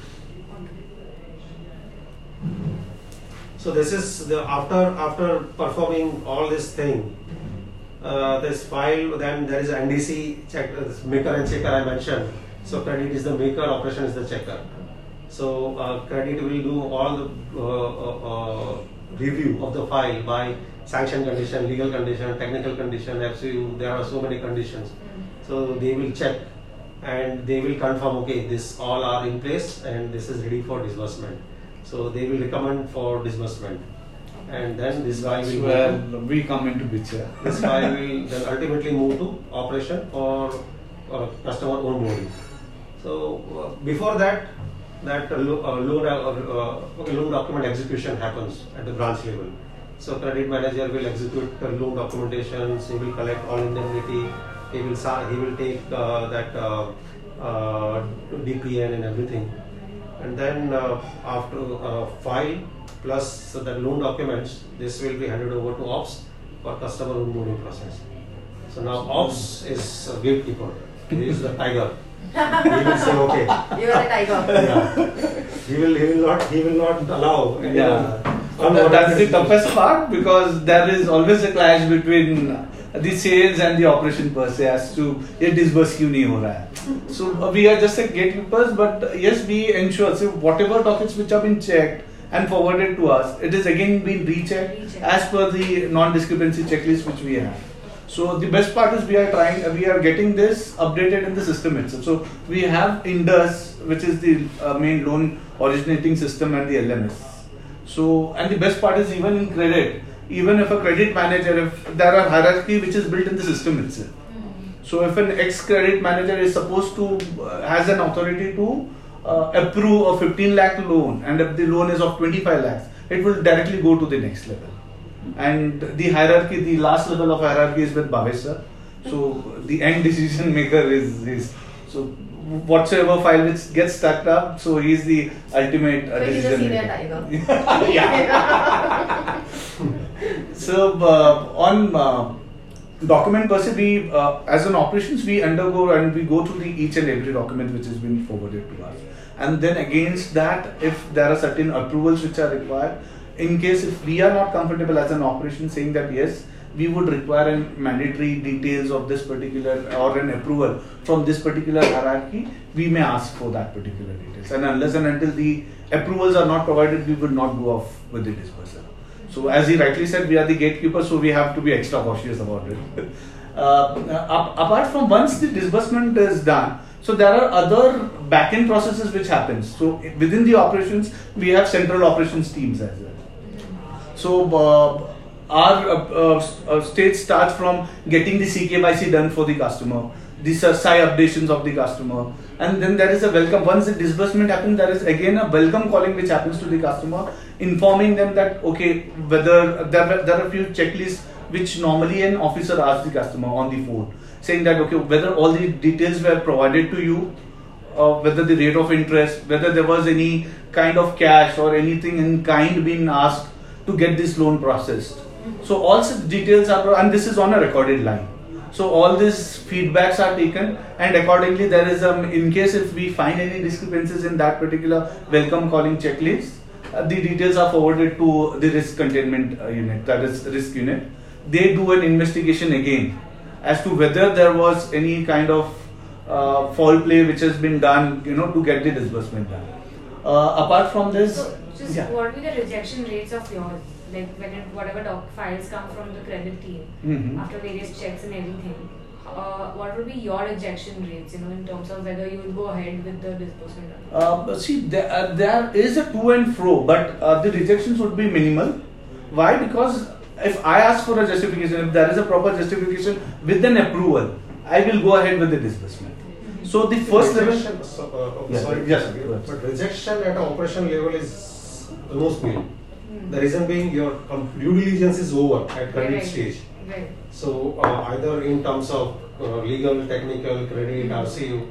So this is the after after performing all this thing, uh, this file, then there is N D C check, uh, maker and checker I mentioned. So credit is the maker, operation is the checker. So uh, credit will do all the uh, uh, uh, review of the file by sanction condition, legal condition, technical condition, F C U. There are so many conditions. So they will check and they will confirm, okay, this all are in place and this is ready for disbursement. So they will recommend for disbursement, and then this file That's will where move we come into picture. to, this file will then ultimately move to operation for uh, customer onboarding. So uh, before that, that uh, lo- uh, loan uh, uh, loan document execution happens at the branch level. So credit manager will execute the loan documentations. He will collect all indemnity. He will sa- he will take uh, that uh, uh, D P N and everything. And then uh, after uh, file plus the loan documents, this will be handed over to ops for customer onboarding process. So now ops is a gatekeeper. He is the tiger. He will say, okay. You are the tiger. Yeah. He will he will not he will not allow. anyone Yeah, unwanted that's the execution. toughest part, because there is always a clash between the sales and the operation per se as to ये disburse क्यों नहीं हो रहा है. So uh, we are just like gatekeepers, but uh, yes, we ensure so whatever dockets which have been checked and forwarded to us, it is again being rechecked Rechecked. as per the non-discrepancy checklist which we have. So the best part is we are trying, we are getting this updated in the system itself. So we have Indus, which is the uh, main loan originating system, and the L M S. So, and the best part is even in credit, even if a credit manager, if there are hierarchy which is built in the system itself. So if an ex-credit manager is supposed to, uh, has an authority to uh, approve a fifteen lakh loan, and if the loan is of twenty-five lakhs, it will directly go to the next level. And the hierarchy, the last level of hierarchy is with Bhavesh sir. So the end decision maker is, is so whatsoever file which gets stuck up, so he is the ultimate uh, So he's a decision senior maker. tiger. Yeah. So uh, on uh, document per se, we uh, as an operations we undergo and we go through the each and every document which has been forwarded to us, and then against that, if there are certain approvals which are required, in case if we are not comfortable as an operation saying that yes, we would require an mandatory details of this particular or an approval from this particular hierarchy, we may ask for that particular details, and unless and until the approvals are not provided, we would not go off with the disbursal. So as he rightly said, we are the gatekeeper, so we have to be extra cautious about it. uh, ap- apart from once the disbursement is done, so there are other back-end processes which happens. So within the operations, we have central operations teams as well. So uh, our uh, uh, stage starts from getting the C K Y C done for the customer, the S I updations of the customer, and then there is a welcome. Once the disbursement happens, there is again a welcome calling which happens to the customer, informing them that okay, whether there are, there are a few checklists which normally an officer asks the customer on the phone, saying that okay, whether all the details were provided to you, uh, whether the rate of interest, whether there was any kind of cash or anything in kind being asked to get this loan processed. So all such details are, and this is on a recorded line. So all these feedbacks are taken, and accordingly there is um in case if we find any discrepancies in that particular welcome calling checklist, uh, the details are forwarded to the risk containment uh, unit, that is risk unit. They do an investigation again as to whether there was any kind of uh, foul play which has been done, you know, to get the disbursement done. Uh, apart from this, So, just yeah. what will the rejection rates of yours? Like when it, whatever doc files come from the credit team Mhm. after various checks and everything, uh, what would be your rejection rates? You know, in terms of whether you will go ahead with the disbursement. Or not? Uh, see, there, uh, there is a to and fro, but uh, the rejections would be minimal. Why? Because if I ask for a justification, if there is a proper justification with an approval, I will go ahead with the disbursement. So the first level. Rejection, so, uh, okay, Yeah, sorry, yes, to go ahead. but rejection at an operation level is almost nil. The reason being your um, due diligence is over at credit Right. stage. Right. So uh, either in terms of uh, legal, technical, credit, R C U,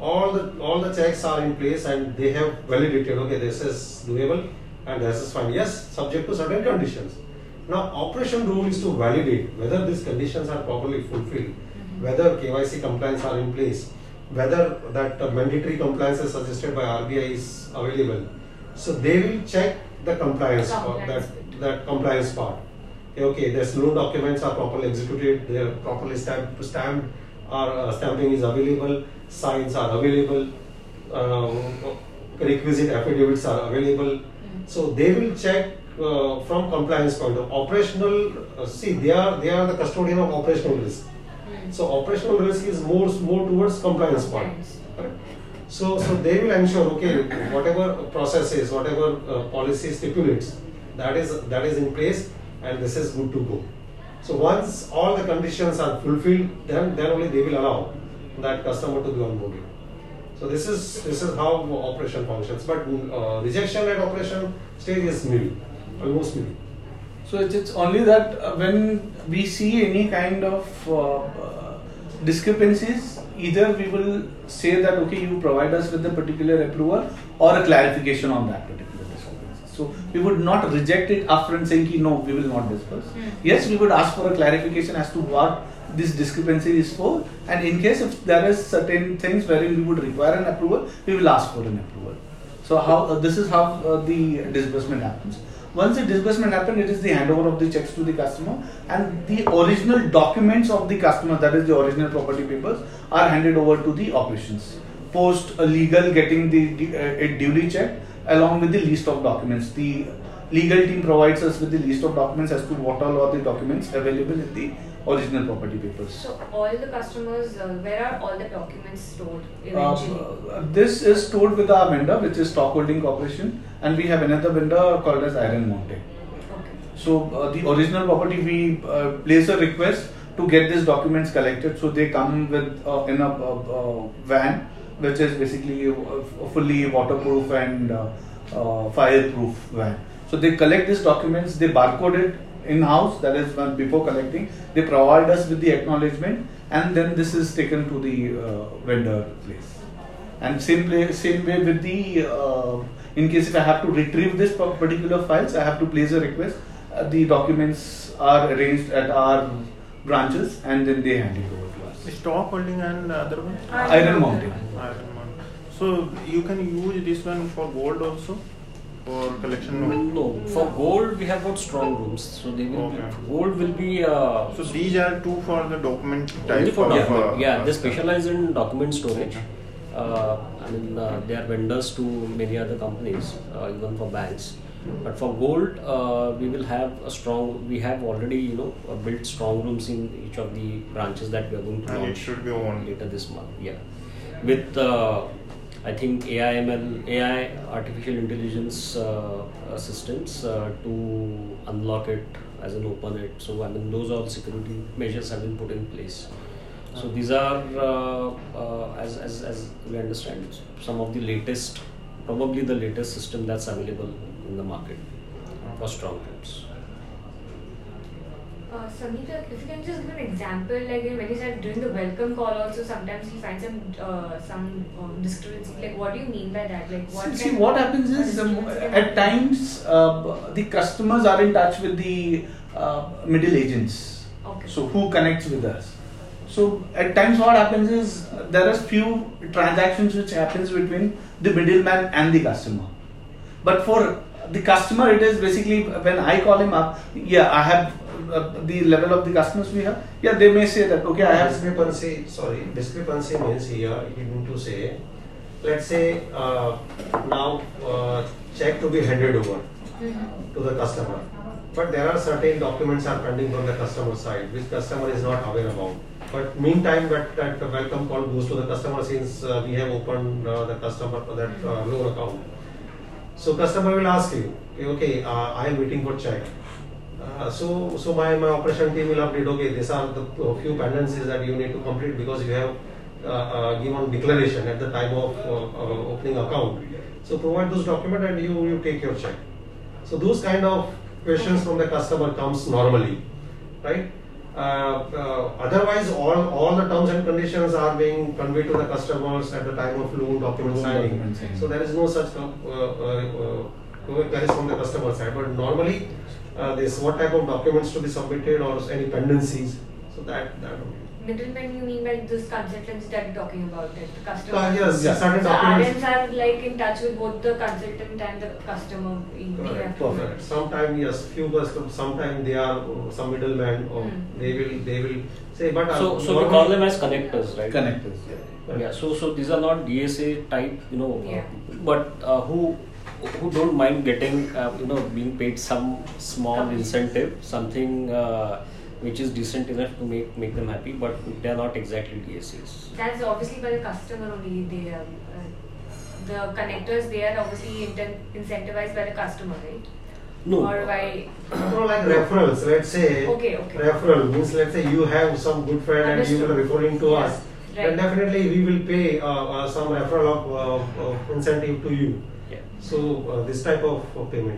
all the all the checks are in place and they have validated, okay, this is doable and this is fine. Yes, subject to certain conditions. Now, operation rule is to validate whether these conditions are properly fulfilled, whether K Y C compliance are in place, whether that uh, mandatory compliance as suggested by R B I is available. So they will check the compliance, part, that that compliance part. Okay, there's loan documents are properly executed, they are properly stamped, stamped or uh, stamping is available, signs are available, uh, requisite affidavits are available. So they will check uh, from compliance point of operational. Uh, see, they are they are the custodian of operational risk. So operational risk is more more towards compliance part. Correct? So so they will ensure, okay, whatever process is, whatever uh, policy stipulates, that is that is in place and this is good to go. So once all the conditions are fulfilled, then then only they will allow that customer to be onboarded. So this is this is how operation functions. But uh, rejection at operation stage is nil, almost nil. So it's, it's only that uh, when we see any kind of uh, uh, discrepancies, either we will say that, okay, you provide us with a particular approval or a clarification on that particular discrepancy. So we would not reject it upfront saying ki, no, we will not disperse. Mm. Yes, we would ask for a clarification as to what this discrepancy is for, and in case if there is certain things wherein we would require an approval, we will ask for an approval. So how uh, this is how uh, the disbursement happens. Once the disbursement happens, it is the handover of the checks to the customer, and the original documents of the customer, that is the original property papers, are handed over to the operations. Post a legal getting the uh, it duly checked along with the list of documents. The legal team provides us with the list of documents as to what all are the documents available in the original property papers. So all the customers, uh, where are all the documents stored eventually? Uh, this is stored with our vendor, which is Stock Holding Corporation, and we have another vendor called as Iron Mountain. Okay. So uh, the original property, we uh, place a request to get these documents collected. So they come with uh, in a uh, uh, van, which is basically a fully waterproof and uh, uh, fireproof van. So they collect these documents, they barcode it in-house, that is when before collecting, they provide us with the acknowledgement, and then this is taken to the uh, vendor place. And same, play, same way with the, uh, in case if I have to retrieve this particular files, I have to place a request, uh, the documents are arranged at our branches and then they hand it over to us. Stock Holding and other one? Iron Mountain. Iron Mountain. So you can use this one for gold also? For collection? No, for gold we have got strong rooms, so they will Okay. be, gold will be. Uh, So these are two for the document type only for of, document. uh, yeah, uh, they specialize in document storage. Uh, I mean, uh, they are vendors to many other companies, uh, even for banks. But for gold, uh, we will have a strong. We have already, you know, uh, built strong rooms in each of the branches that we are going to And it launch should be owned. later this month. Yeah, with. Uh, I think A I M L, A I, artificial intelligence uh, uh, systems uh, to unlock it as an open it. So I mean, those all security measures have been put in place. So these are, uh, uh, as, as as we understand, some of the latest, probably the latest system that's available in the market for strong rooms. Uh, Sangeeta, if you can just give an example, like when you said during the welcome call also sometimes you find some uh, some um, discrepancy. Like what do you mean by that? Like what? See, see kind what of happens is um, discrepancy can at happen? times uh, the customers are in touch with the uh, middle agents, Okay. so who connects with us. So at times what happens is uh, there are few transactions which happens between the middleman and the customer. But for the customer, it is basically when I call him up, yeah, I have uh, the level of the customers we have. Yeah, they may say that, okay, I have. Discrepancy, sorry, discrepancy means here you need to say, let's say uh, now uh, check to be handed over Mhm. to the customer, but there are certain documents are pending from the customer side which customer is not aware about. But meantime, that, that welcome call goes to the customer since uh, we have opened uh, the customer for that uh, loan account. So customer will ask you, okay, uh, I am waiting for check. Uh, so so my, my operation team will update, okay, these are the uh, few pendencies that you need to complete because you have uh, uh, given declaration at the time of uh, uh, opening account. So provide those documents and you, you take your check. So those kind of questions from the customer comes normally, right? Uh, uh, otherwise, all, all the terms and conditions are being conveyed to the customers at the time of loan document Loan signing. document signing. So there is no such uh, uh, uh, that is from the customer side. But normally, uh, this what type of documents to be submitted or any pendencies. So that that. Middlemen, you mean by this consultants that you're talking about, that the customer? Uh, yes, Yeah. certain So R documents. Ms are like in touch with both the consultant and the customer. in- we Correct, have to- perfect. Sometimes yes, few customers. Sometimes they are uh, some middleman, or Hmm. they will they will say. But uh, So, so we normally- call them as connectors, right? Connectors. Yeah. Yeah. So, so these are not D S A type, you know, uh, Yeah. but uh, who who don't mind getting, uh, you know, being paid some small Commission. incentive, something uh, which is decent enough to make make them happy, but they are not exactly D S As. That's obviously by the customer only. They um, uh, the connectors, they are obviously inten- incentivized by the customer, right? No. Or by No, like referrals. Let's say Okay, okay. referral means let's say you have some good friend and you will Understood. referring to Yes, us. right. Then definitely we will pay uh, uh, some referral of uh, uh, incentive to you. Yeah. So uh, this type of uh, payment.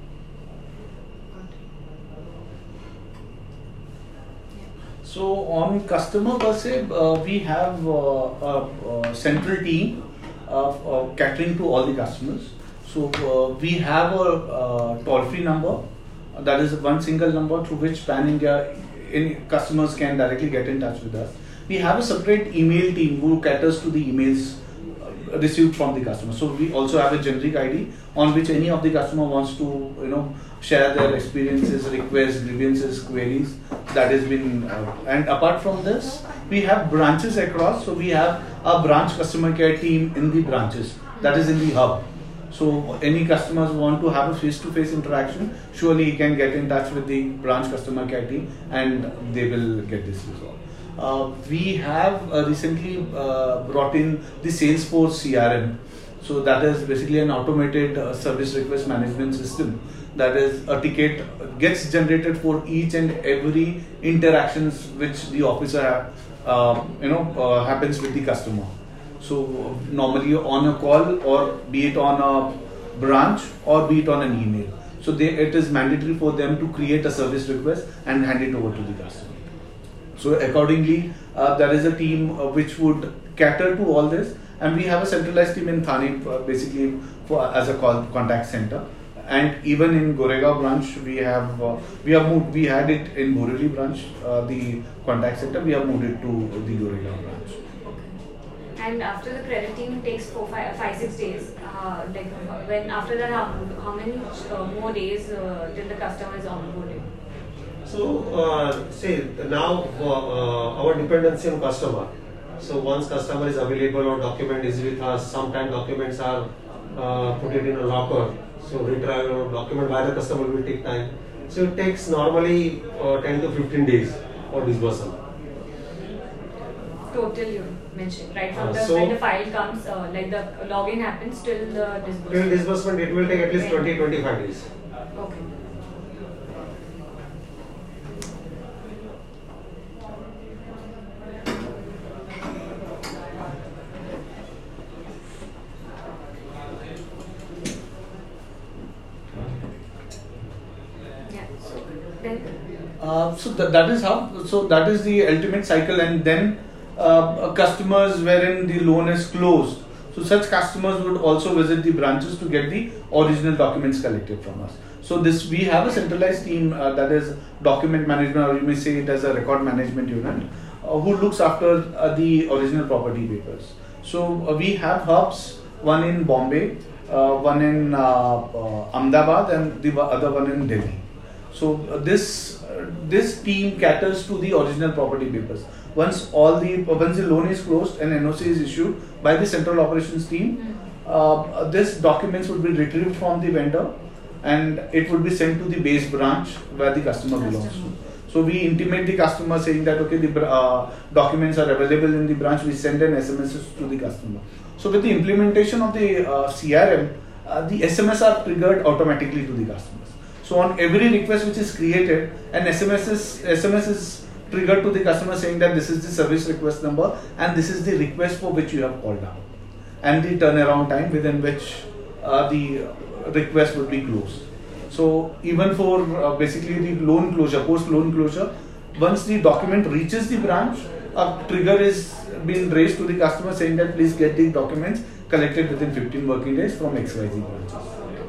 So on customer per se, uh, we have uh, a, a central team of uh, catering to all the customers. So uh, we have a, uh toll-free number, uh, that is one single number through which Pan India any customers can directly get in touch with us. We have a separate email team who caters to the emails uh, received from the customer. So we also have a generic I D on which any of the customer wants to, you know, share their experiences, requests, grievances, queries. That has been, uh, and apart from this, we have branches across. So we have a branch customer care team in the branches. That is in the hub. So any customers want to have a face-to-face interaction, surely he can get in touch with the branch customer care team, and they will get this resolved. Uh, we have uh, recently uh, brought in the Salesforce C R M. So that is basically an automated uh, service request management system. That is, a ticket gets generated for each and every interactions which the officer have, uh, you know, uh, happens with the customer. So normally on a call, or be it on a branch, or be it on an email. So they, it is mandatory for them to create a service request and hand it over to the customer. So accordingly, uh, there is a team uh, which would cater to all this, and we have a centralized team in Thane, uh, basically for as a call contact center. And even in Goregaon branch, we have uh, we have moved. We had it in Borivali branch, uh, the contact center. We have moved it to the Goregaon branch. And after the credit team takes four, five, five six days, uh, like when after that, how, how many uh, more days uh, till the customer is onboarded? So uh, say now uh, our dependency on customer. So once customer is available or document is with us, sometimes documents are uh, put it in a locker. So retrieval of document by the customer will take time. So it takes normally uh, ten to fifteen days for disbursal. Total you mentioned, right? From Uh, the so- when the file comes, uh, like the login happens till the disbursement. Till disbursement it will take at least twenty to twenty-five days. Okay. Yeah. Then Uh, so th- that is how. So that is the ultimate cycle, and then uh, customers wherein the loan is closed. So such customers would also visit the branches to get the original documents collected from us. So this we have a centralized team uh, that is document management, or you may say it as a record management unit, uh, who looks after uh, the original property papers. So uh, we have hubs, one in Bombay, uh, one in uh, uh, Ahmedabad, and the other one in Delhi. So uh, this uh, this team caters to the original property papers. Once all the uh, once the loan is closed and N O C is issued by the central operations team, uh, this documents would be retrieved from the vendor, and it would be sent to the base branch where the customer belongs to. So we intimate the customer saying that okay, the uh, documents are available in the branch. We send an S M S to the customer. So with the implementation of the uh, C R M, uh, the S M S are triggered automatically to the customers. So on every request which is created, an S M S is S M S is triggered to the customer saying that this is the service request number and this is the request for which you have called out, and the turnaround time within which uh, the request would be closed. So even for uh, basically the loan closure, post loan closure, once the document reaches the branch, a trigger is being raised to the customer saying that please get the documents collected within fifteen working days from X Y Z branches.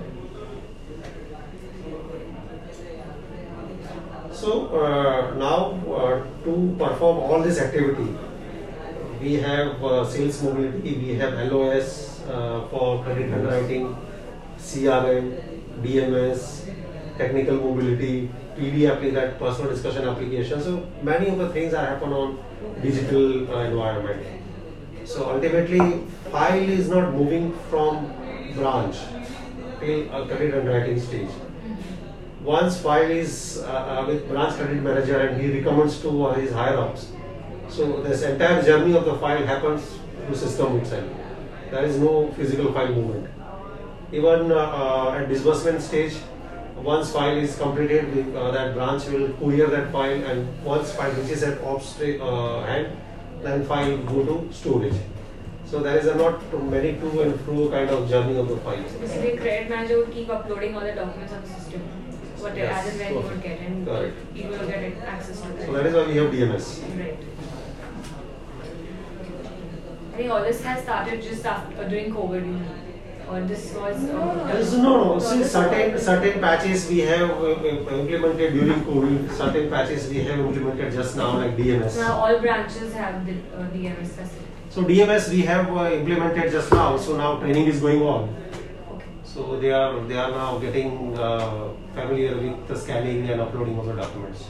So uh, now uh, to perform all this activity, we have uh, sales mobility, we have L O S uh, for credit underwriting, C R M, D M S, technical mobility, P D application, personal discussion application. So many of the things are happen on digital uh, environment. So ultimately, file is not moving from branch till a credit underwriting stage. Once file is uh, uh, with branch credit manager and he recommends to uh, his higher ups, so this entire journey of the file happens through system itself. There is no physical file movement. Even uh, uh, at disbursement stage, once file is completed, uh, that branch will courier that file, and once file reaches at ops uh, hand, then file go to storage. So there is a not many to and fro kind of journey of the file. Basically, credit manager would keep uploading all the documents on the system, what Yes. as and when you would get, and Correct. you will get access to that. So that is why we have D M S. Right. I think all this has started just after uh, during COVID, you know, or this was. Uh, Yes, no, no. See, certain certain patches we have uh, implemented during COVID. Certain patches we have implemented just now, like D M S. Now all branches have the uh, D M S facility. So D M S we have uh, implemented just now. So now training is going on. Okay. So they are they are now getting uh, familiar with the scanning and uploading of the documents.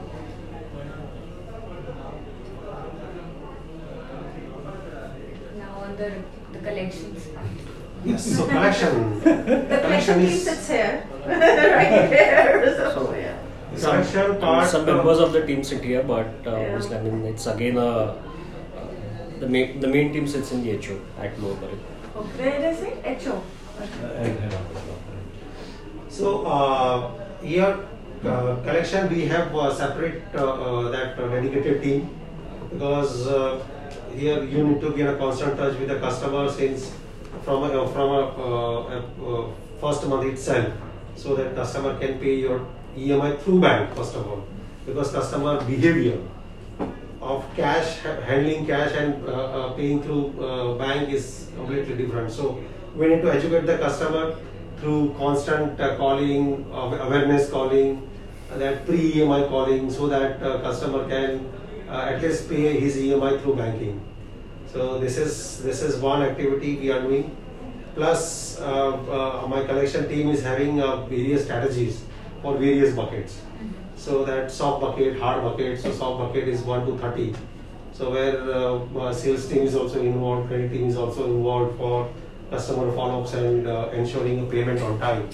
Now on the the collections part. Yes. So collection. The collection team sits here, right here. So, So, yeah. Collection part. Some members of the team sit here, but uh, Yeah. obviously, I mean, it's again a, uh, the main the main team sits in the H O at Lower Parel. Oh, where is it? H O. So uh, here uh, collection we have uh, separate uh, uh, that uh, dedicated team, because uh, here you need to be in a constant touch with the customer since from a, uh, from a, uh, a uh, first month itself, so that customer can pay your E M I through bank first of all, because customer behavior of cash handling cash and uh, uh, paying through uh, bank is completely different. So we need to educate the customer through constant uh, calling, uh, awareness calling, uh, that pre-E M I calling, so that uh, customer can uh, at least pay his E M I through banking. So this is this is one activity we are doing. Plus, uh, uh, my collection team is having uh, various strategies for various buckets. So that soft bucket, hard bucket. So soft bucket is one to thirty. So where uh, uh, sales team is also involved, credit team is also involved for customer follow-ups and uh, ensuring a payment on time.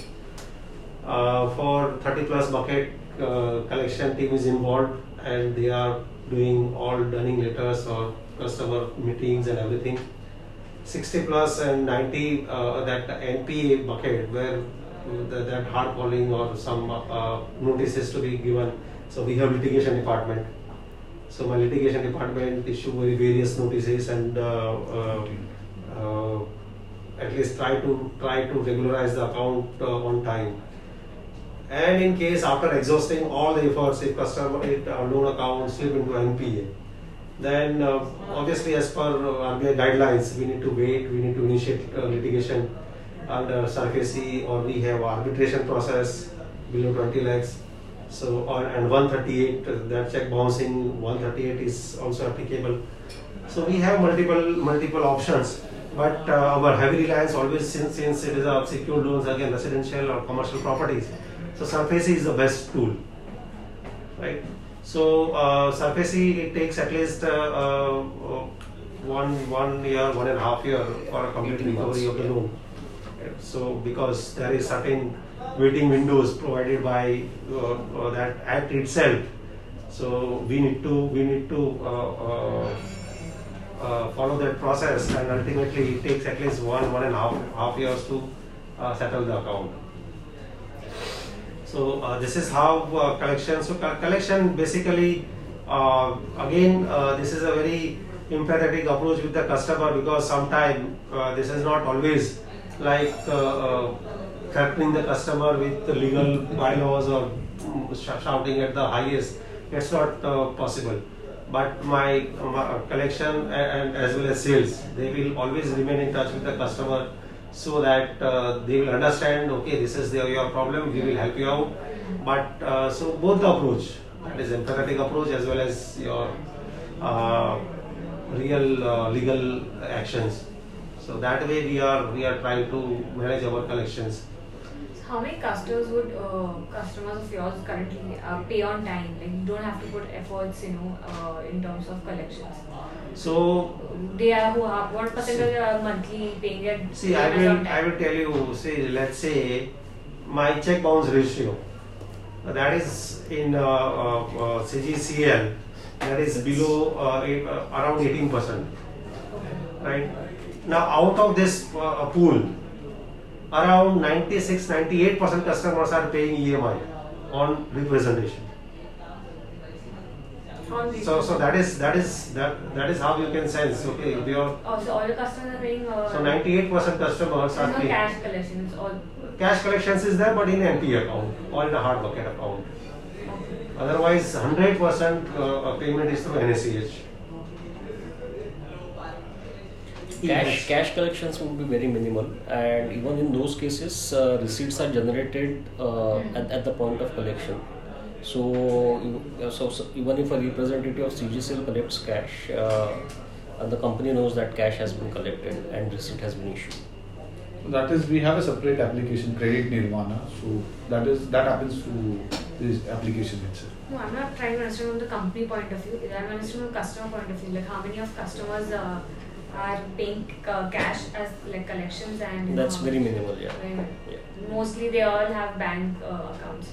Uh, for thirty plus bucket, uh, collection team is involved and they are doing all dunning letters or customer meetings and everything. sixty plus and ninety, uh, that N P A bucket where the, that hard calling or some uh, notices to be given. So we have litigation department. So my litigation department issue very various notices and uh, uh, uh, at least try to try to regularize the account uh, on time. And in case after exhausting all the efforts, if customer if uh, loan account slip into N P A, then uh, obviously as per uh, R B I guidelines, we need to wait, we need to initiate uh, litigation under SARFAESI, or we have arbitration process below twenty lakhs. So on, and one thirty-eight, uh, that check bouncing one thirty-eight is also applicable. So we have multiple multiple options, but uh, our heavy reliance always, since since it is a secured loans again residential or commercial properties. So SARFAESI is the best tool, right? So uh, SARFAESI, it takes at least uh, uh, one one year, one and a half year for a complete recovery of the loan. So because there is certain waiting windows provided by uh, uh, that act itself, so we need to we need to uh, uh, uh, follow that process, and ultimately it takes at least one one and a half half years to uh, settle the account. So uh, this is how uh, collection. So co- collection basically, uh, again, uh, this is a very empathetic approach with the customer, because sometimes uh, this is not always like uh, uh, threatening the customer with the legal bylaws or mm, sh- shouting at the highest. it's not uh, possible. But my, my collection and, and as well as sales, they will always remain in touch with the customer, so that uh, they will understand, okay, this is the, your problem, we will help you out. But uh, so both the approach, that is empathetic approach as well as your uh, real uh, legal actions. So that way we are we are trying to manage our collections. How many customers would uh, customers of yours currently uh, pay on time? Like you don't have to put efforts, you know, uh, in terms of collections. So They are who are what percentage are monthly paying their see, I payments on will time? I will tell you. See, let's say my check bounce ratio, uh, that is in uh, uh, uh, C G C L, that is below uh, eight, uh, around eighteen percent. Right now, out of this uh, pool, around ninety-six, ninety-eight percent customers are paying E M I on representation. On the- So, so that is that is that that is how you can sense. Okay, if you're Oh, so all the customers are paying. Uh, so ninety-eight percent customers are there's no paying. cash collection. It's all. Cash collections is there, but in N P A account or in a hard bucket account. Otherwise, one hundred percent uh, payment is through N A C H. Cash cash collections would be very minimal, and even in those cases, uh, receipts are generated uh, at, at the point of collection. So, you- so, so even if a representative of C G C L collects cash, uh, uh, the company knows that cash has been collected and receipt has been issued. That is, we have a separate application, Credit Nirvana. So that is that happens through this application itself. No, I'm not trying to understand from the company point of view. I'm understanding from the customer point of view. Like how many of customers uh, are paying uh, cash as like collections and. you That's know, very minimal, yeah. very minimal. Yeah. Mostly they all have bank uh, accounts.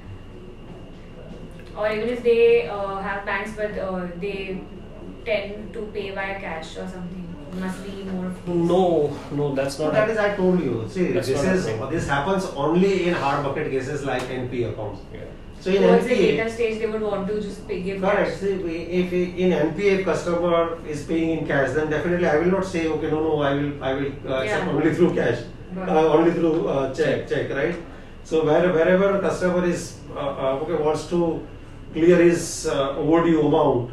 Or even if they uh, have banks, but uh, they tend to pay via cash or something. Must be more. of these. No, no, that's So not. that is I told you. See, That's this not is happening. this happens only in hard bucket cases like N P A accounts. Yeah. So in Towards the N P A, later stage, they would want to just pay, give correct. cash. See, if in N P A customer is paying in cash, then definitely I will not say, okay, no, no, I will, I will uh, accept Yeah. only through cash, Right. uh, only through uh, check, check, right? So where, wherever customer is uh, uh, okay wants to clear his uh, overdue amount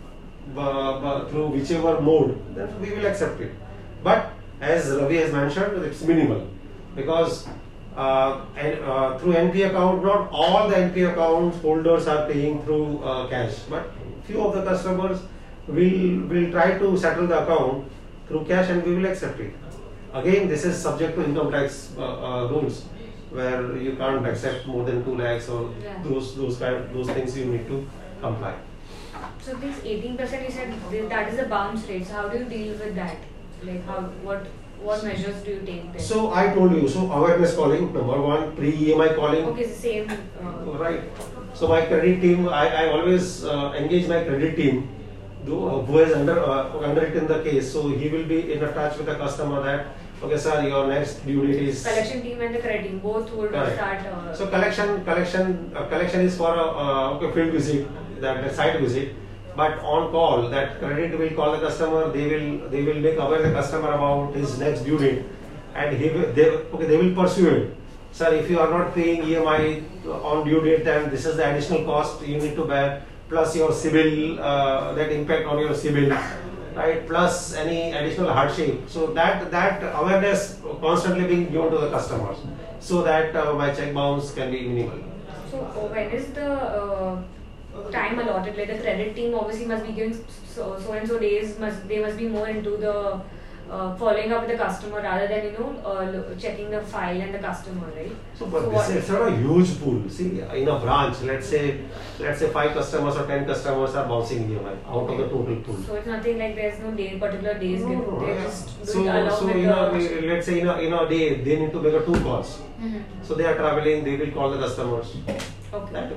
uh, uh, through whichever mode, then we will accept it. But as Ravi has mentioned, it's minimal because uh, and, uh, through N P A account, not all the N P A account holders are paying through uh, cash, but few of the customers will will try to settle the account through cash, and we will accept it. Again, this is subject to income tax uh, uh, rules, where you can't accept more than two lakhs or Yeah. those those kind those things you need to comply. So this eighteen percent you said th- that is the bounce rate. So how do you deal with that? Like how what what measures do you take there? So I told you, so awareness calling, number one, pre-E M I calling. Okay, it's the same. Uh, Right. So my credit team, I, I always uh, engage my credit team do, uh, who has under, uh, underwritten the case. So he will be in a touch with the customer that, okay sir, your next due date is... collection team and the credit team both would Correct. start. Uh, So collection collection uh, collection is for a uh, okay, field visit, that, that site visit. But on call, that credit will call the customer. They will they will make aware the customer about his next due date, and he will, they okay they will pursue it. Sir, if you are not paying E M I on due date, then this is the additional cost you need to bear, plus your CIBIL, uh, that impact on your CIBIL, right? Plus any additional hardship. So that that awareness constantly being given to the customers, so that uh, my check bounce can be minimal. so uh, when is the uh, time allotted? Like the credit team obviously must be giving so, so and so days. Must they must be more into the uh, following up with the customer rather than you know uh, lo- checking the file and the customer, right? So, but So this what- is it's not a huge pool. See, in a branch, let's say, let's say five customers or ten customers are bouncing E M I out of the total pool. So it's nothing like there's no day, particular days No, given. no, They yeah. just do So, it along so with in the. a, let's say in a, in a day, they need to make a two calls. Mhm. So they are traveling, they will call the customers. Okay. That,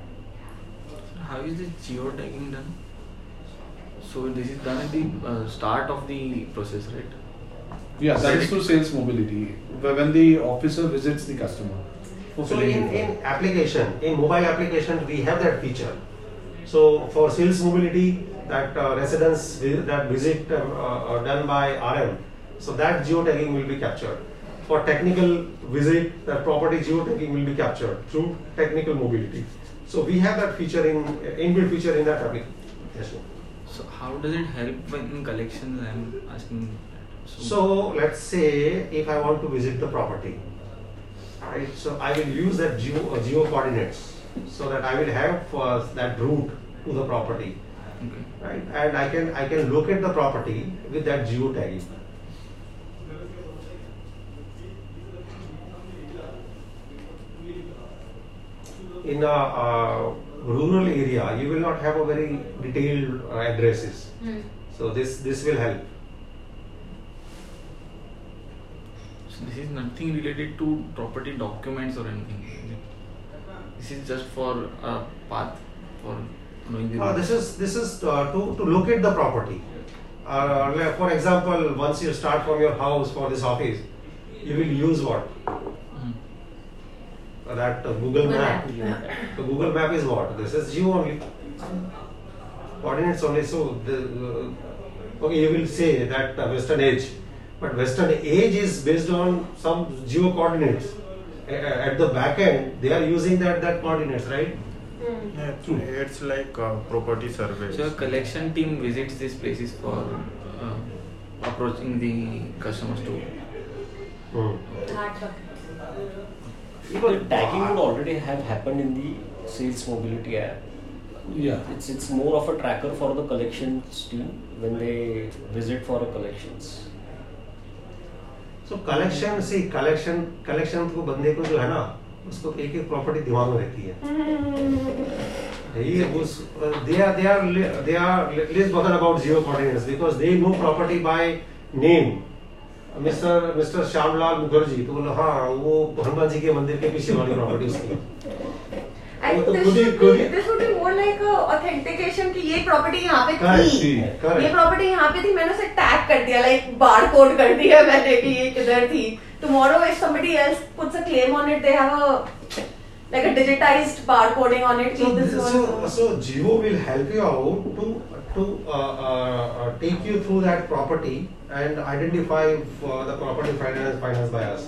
How is the geo tagging done? So this is done at the uh, start of the process, right? Yeah, that is through sales mobility, where when the officer visits the customer. for so filling in, the form. in application, in mobile application, we have that feature. So for sales mobility, that uh, residence vi- that visit uh, uh, done by R M, so that geotagging will be captured. For technical visit, that property geotagging will be captured through technical mobility. So we have that feature in inbuilt feature in that application. Yes, sir. So how does it help in collections? I'm asking. So let's say if I want to visit the property, right? So I will use that geo, uh, geo coordinates so that I will have uh, that route to the property, Okay. right? And I can I can locate the property with that geo tagging. In a uh, rural area, you will not have a very detailed uh, addresses. Hmm. So this this will help. So this is nothing related to property documents or anything. is it? This is just for a path for knowing the Uh, route. this is this is uh, to to locate the property. Uh, like for example, once you start from your house for this office, you will use what? Mhm. Uh, that uh, Google Google Map. Map. So Google Map is what? This is geo only. Coordinates only. So the, uh, okay, you will say that uh, western edge, but western edge is based on some geo coordinates. A- At the back end, they are using that that coordinates, right? Hmm. Yeah, it's, it's like uh, property surveys. So a collection team visits these places for uh, approaching the customers to. Hmm. Hard bucket. The tagging would already have happened in the sales mobility app. Yeah. It's it's more of a tracker for the collections team when they visit for a collections. So collection see collection collection को बंदे को जो है ना उसको एक एक property दिमाग में रहती है ये उस they are they are they are least bother about geo coordinates because they know property by name. Mister mister Shyamlal Mukherjee तो बोला हाँ वो हनुमान जी के मंदिर के पीछे वाली प्रॉपर्टी उसकी I वो think तो this खुद ही should खुद be he this would be more like a authentication कि ये प्रॉपर्टी यहाँ पे Correct, थी, correct. ये प्रॉपर्टी यहाँ पे थी, मैंने उसे टैग कर दिया, like बार कोड कर दिया मैंने कि ये किधर थी. Tomorrow if somebody else puts a claim on it, they have a like a digitized barcoding on it. So, कि this this, one- so, so Geo will help you out to to uh, uh, uh, take you through that property and identify uh, the property finance finance by us.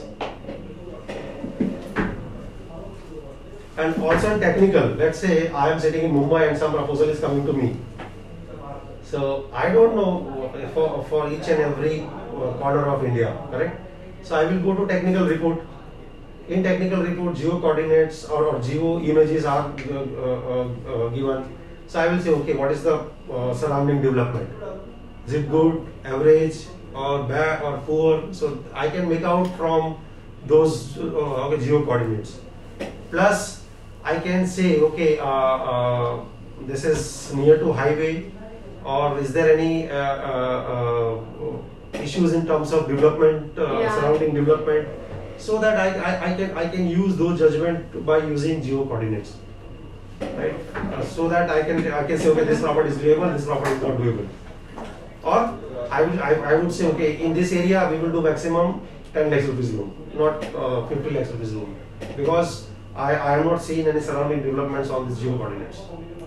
And also in technical, let's say I am sitting in Mumbai and some proposal is coming to me. So I don't know for, for each and every uh, corner of India, correct? So I will go to technical report. In technical report, geo coordinates or, or geo images are uh, uh, uh, given. So I will say, okay, what is the uh, surrounding development? Is it good, average, or bad, or poor? So I can make out from those uh, okay, geo coordinates. Plus, I can say, okay, uh, uh, this is near to highway, or is there any uh, uh, uh, issues in terms of development, uh, Yeah. surrounding development, so that I, I, I can I can use those judgment by using geo coordinates, right? Uh, so that I can I can say, okay, this property is doable, this property is not doable, or I will I, I would say, okay, in this area we will do maximum ten lakhs rupees loan, not uh, fifty lakhs rupees loan, because I, I have not seen any surrounding developments on these geo coordinates.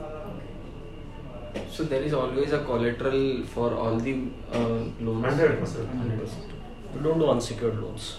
So there is always a collateral for all the uh, loans. Hundred percent. Hundred percent. We don't do unsecured loans.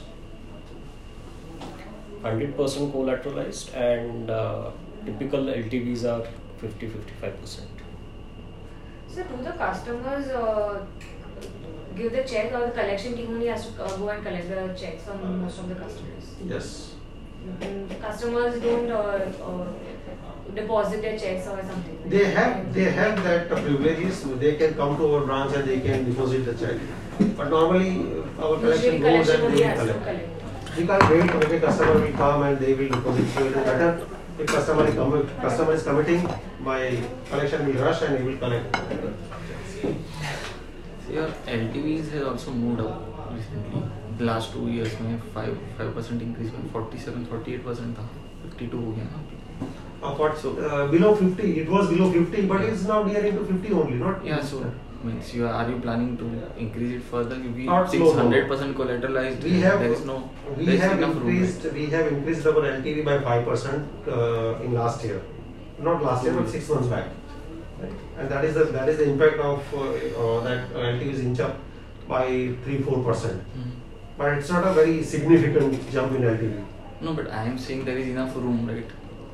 Hundred percent collateralized, and uh, typical L T Vs are fifty to fifty-five percent. So do the customers uh, give the check, or the collection team only has to uh, go and collect the checks from most of the customers? Yes. Mm, Customers don't uh, uh, deposit their checks or something. They have they have that privileges. They can come to our branch and they can deposit the check. But normally uh, our collection Usually goes collection and only they has will to collect. collect. We can't wait. Okay, customer will come and they will deposit. So it is better if customer is commi- customer is committing, my collection will rush and he will collect. So your L T Vs has also moved up recently. The last two years में five five percent increase में forty-seven forty-eight percent था fifty-two हो गया ना. Uh, what, so, uh, below fifty, it was below fifty, but it's now nearing to fifty only, not Yeah, so means you are, are you planning to increase it further? We Not six slow, no. hundred percent collateralized. We have there is no we there is have enough room, increased right? we have increased our L T V by five percent uh, in last year, not last year but six months back, right? And that is the that is the impact of uh, uh, that L T V is inch up by three four percent, Mhm. but it's not a very significant jump in L T V. No, but I am saying there is enough room, right?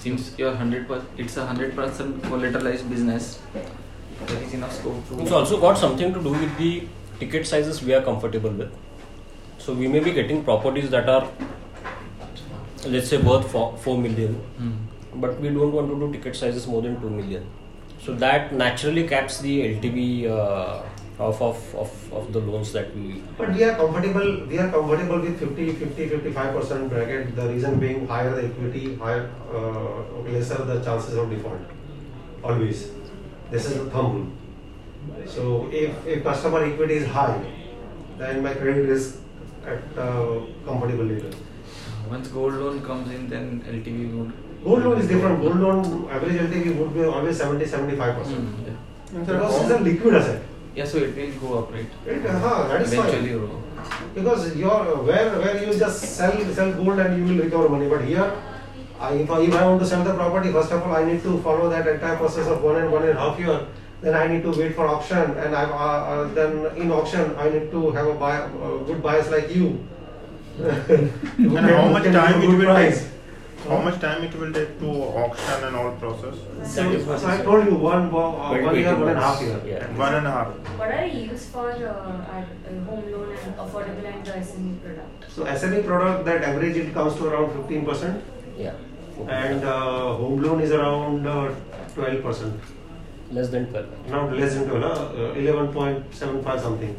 since you're hundred percent, it's a hundred percent collateralized business. There is enough scope to. It's also got something to do with the ticket sizes we are comfortable with. So we may be getting properties that are, let's say, worth four, four million, Mm. but we don't want to do ticket sizes more than two million. So that naturally caps the L T V uh, of, of, of, of the loans that we. But we are comfortable. We are comfortable with fifty, fifty, fifty-five percent bracket. The reason being higher the equity, higher uh, lesser the chances of default. Always. This is the thumb rule. So if if customer equity is high, then my credit risk at uh, comfortable level. Once gold loan comes in, then L T V would. Gold loan is different. Gold loan average L T V would be always seventy, seventy-five percent. Mm, yeah. Because it's a liquid asset. Yeah, so it will go up, right? It, uh, that is Eventually, fine. go. Because your where where you just sell sell gold and you will recover money. But here, I, if, I, if I want to sell the property, first of all I need to follow that entire process of one and one and a half year. Then I need to wait for auction, and I uh, uh, then in auction I need to have a buy, uh, good buyers like you. And how much time it will price. take? How much time it will take to auction and all process? So, That is what so he I said. told you one uh, one Twenty year, one and a half months. year. Yeah. One and a half. What are the yields for uh, at, uh, home loan and affordable and the S M E product? So S M E product, that average it comes to around fifteen percent, Yeah. and uh, home loan is around uh, twelve percent. Less than twelve. Not less than twelve, uh, eleven point seven five something.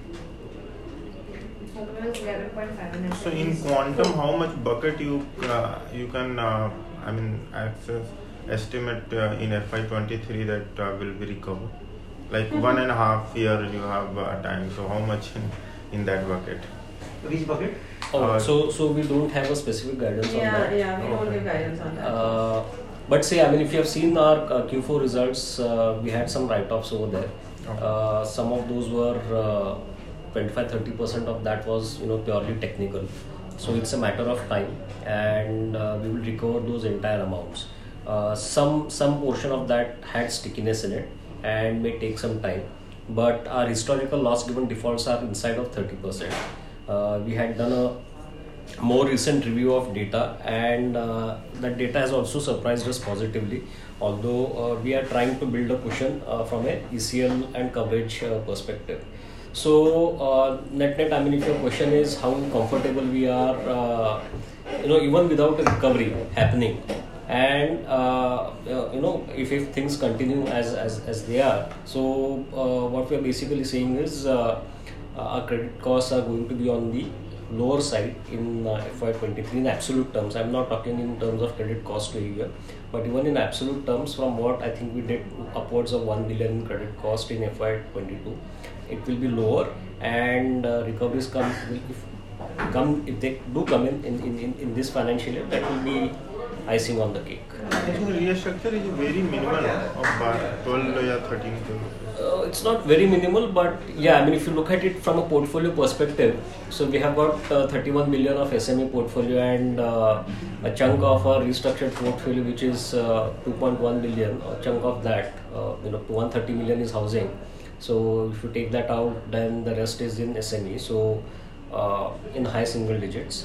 Home loan is eleven point five and So S M E in is quantum, four. how much bucket you uh, you can uh, I mean access estimate uh, in F Y twenty-three that uh, will be recovered? Like Mhm. one and a half year you have uh, time. So how much in, in that bucket? Which bucket? Oh, Uh, so so we don't have a specific guidance on Yeah, that. yeah, we don't Okay. give guidance on that. Uh, but say, I mean, if you have seen our uh, Q four results, uh, we had some write-offs over there. Okay. Uh, some of those were uh, twenty-five to thirty percent of that was, you know, purely technical. So it's a matter of time, and uh, we will recover those entire amounts. Uh, some some portion of that had stickiness in it and may take some time. But our historical loss given defaults are inside of thirty percent. Uh, we had done a more recent review of data, and uh, that data has also surprised us positively, although uh, we are trying to build a cushion uh, from a E C L and coverage uh, perspective. So uh, net net, I mean, if your question is how comfortable we are, uh, you know, even without a recovery happening, and uh, you know, if, if things continue as, as, as they are, so uh, what we are basically saying is uh, our credit costs are going to be on the lower side in uh, F Y twenty-three in absolute terms. I'm not talking in terms of credit cost to a year, but even in absolute terms, from what I think we did upwards of one billion in credit cost in F Y twenty-two, it will be lower, and uh, recoveries come will if come if they do come in in, in, in this financial year, that will be icing on the cake. I think restructure is very minimal of bar twelve or thirteen. Uh, it's not very minimal, but yeah, I mean, if you look at it from a portfolio perspective, so we have got uh, thirty-one million of S M E portfolio, and uh, a chunk of our restructured portfolio, which is uh, two point one billion. A chunk of that, uh, you know, one hundred thirty million is housing. So if you take that out, then the rest is in S M E. So uh, in high single digits.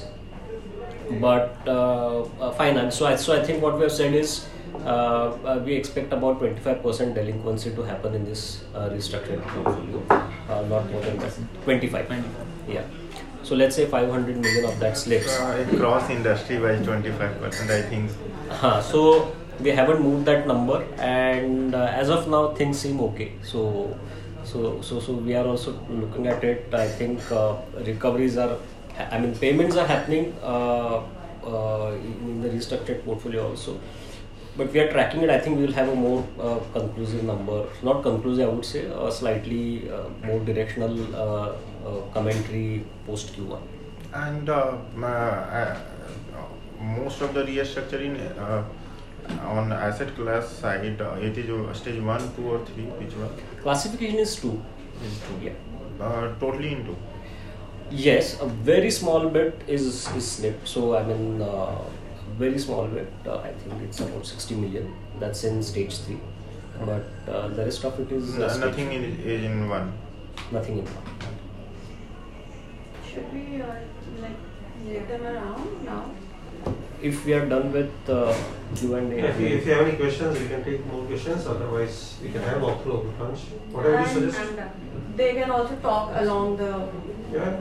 But uh, uh, fine. So I so I think what we have said is. Uh, uh, we expect about twenty-five percent delinquency to happen in this uh, restructured portfolio, uh, not more than that. twenty-five. Yeah. So let's say five hundred million of that slips. Uh, across industry wise twenty-five percent I think. Uh, so we haven't moved that number, and uh, as of now things seem okay. So so so so we are also looking at it. I think uh, recoveries are, I mean, payments are happening uh, uh, in the restructured portfolio also. But we are tracking it. I think we will have a more uh, conclusive number. Not conclusive, I would say, a slightly uh, more directional uh, uh, commentary post Q one. And uh, uh, most of the restructuring uh, on asset class side, uh, it is uh, stage one, two, or three. Which one? Classification is two. Is two. Yeah. Uh, totally in two. Yes, a very small bit is is slipped. So I mean. Uh, Very small bit, uh, I think it's about sixty million. That's in stage three, but uh, the rest of it is uh, No, stage nothing in, is in one. nothing in one. Should we uh, like take them around now? if we are done with uh, Q and A. If you, if you have any questions, we can take more questions. Otherwise, we can have walkthrough of the punch. Whatever you And suggest. I'm done. they can also talk along the. Yeah.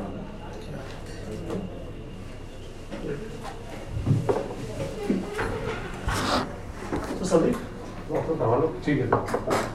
So, Sandeep, walkthrough करवा लो. ठीक है.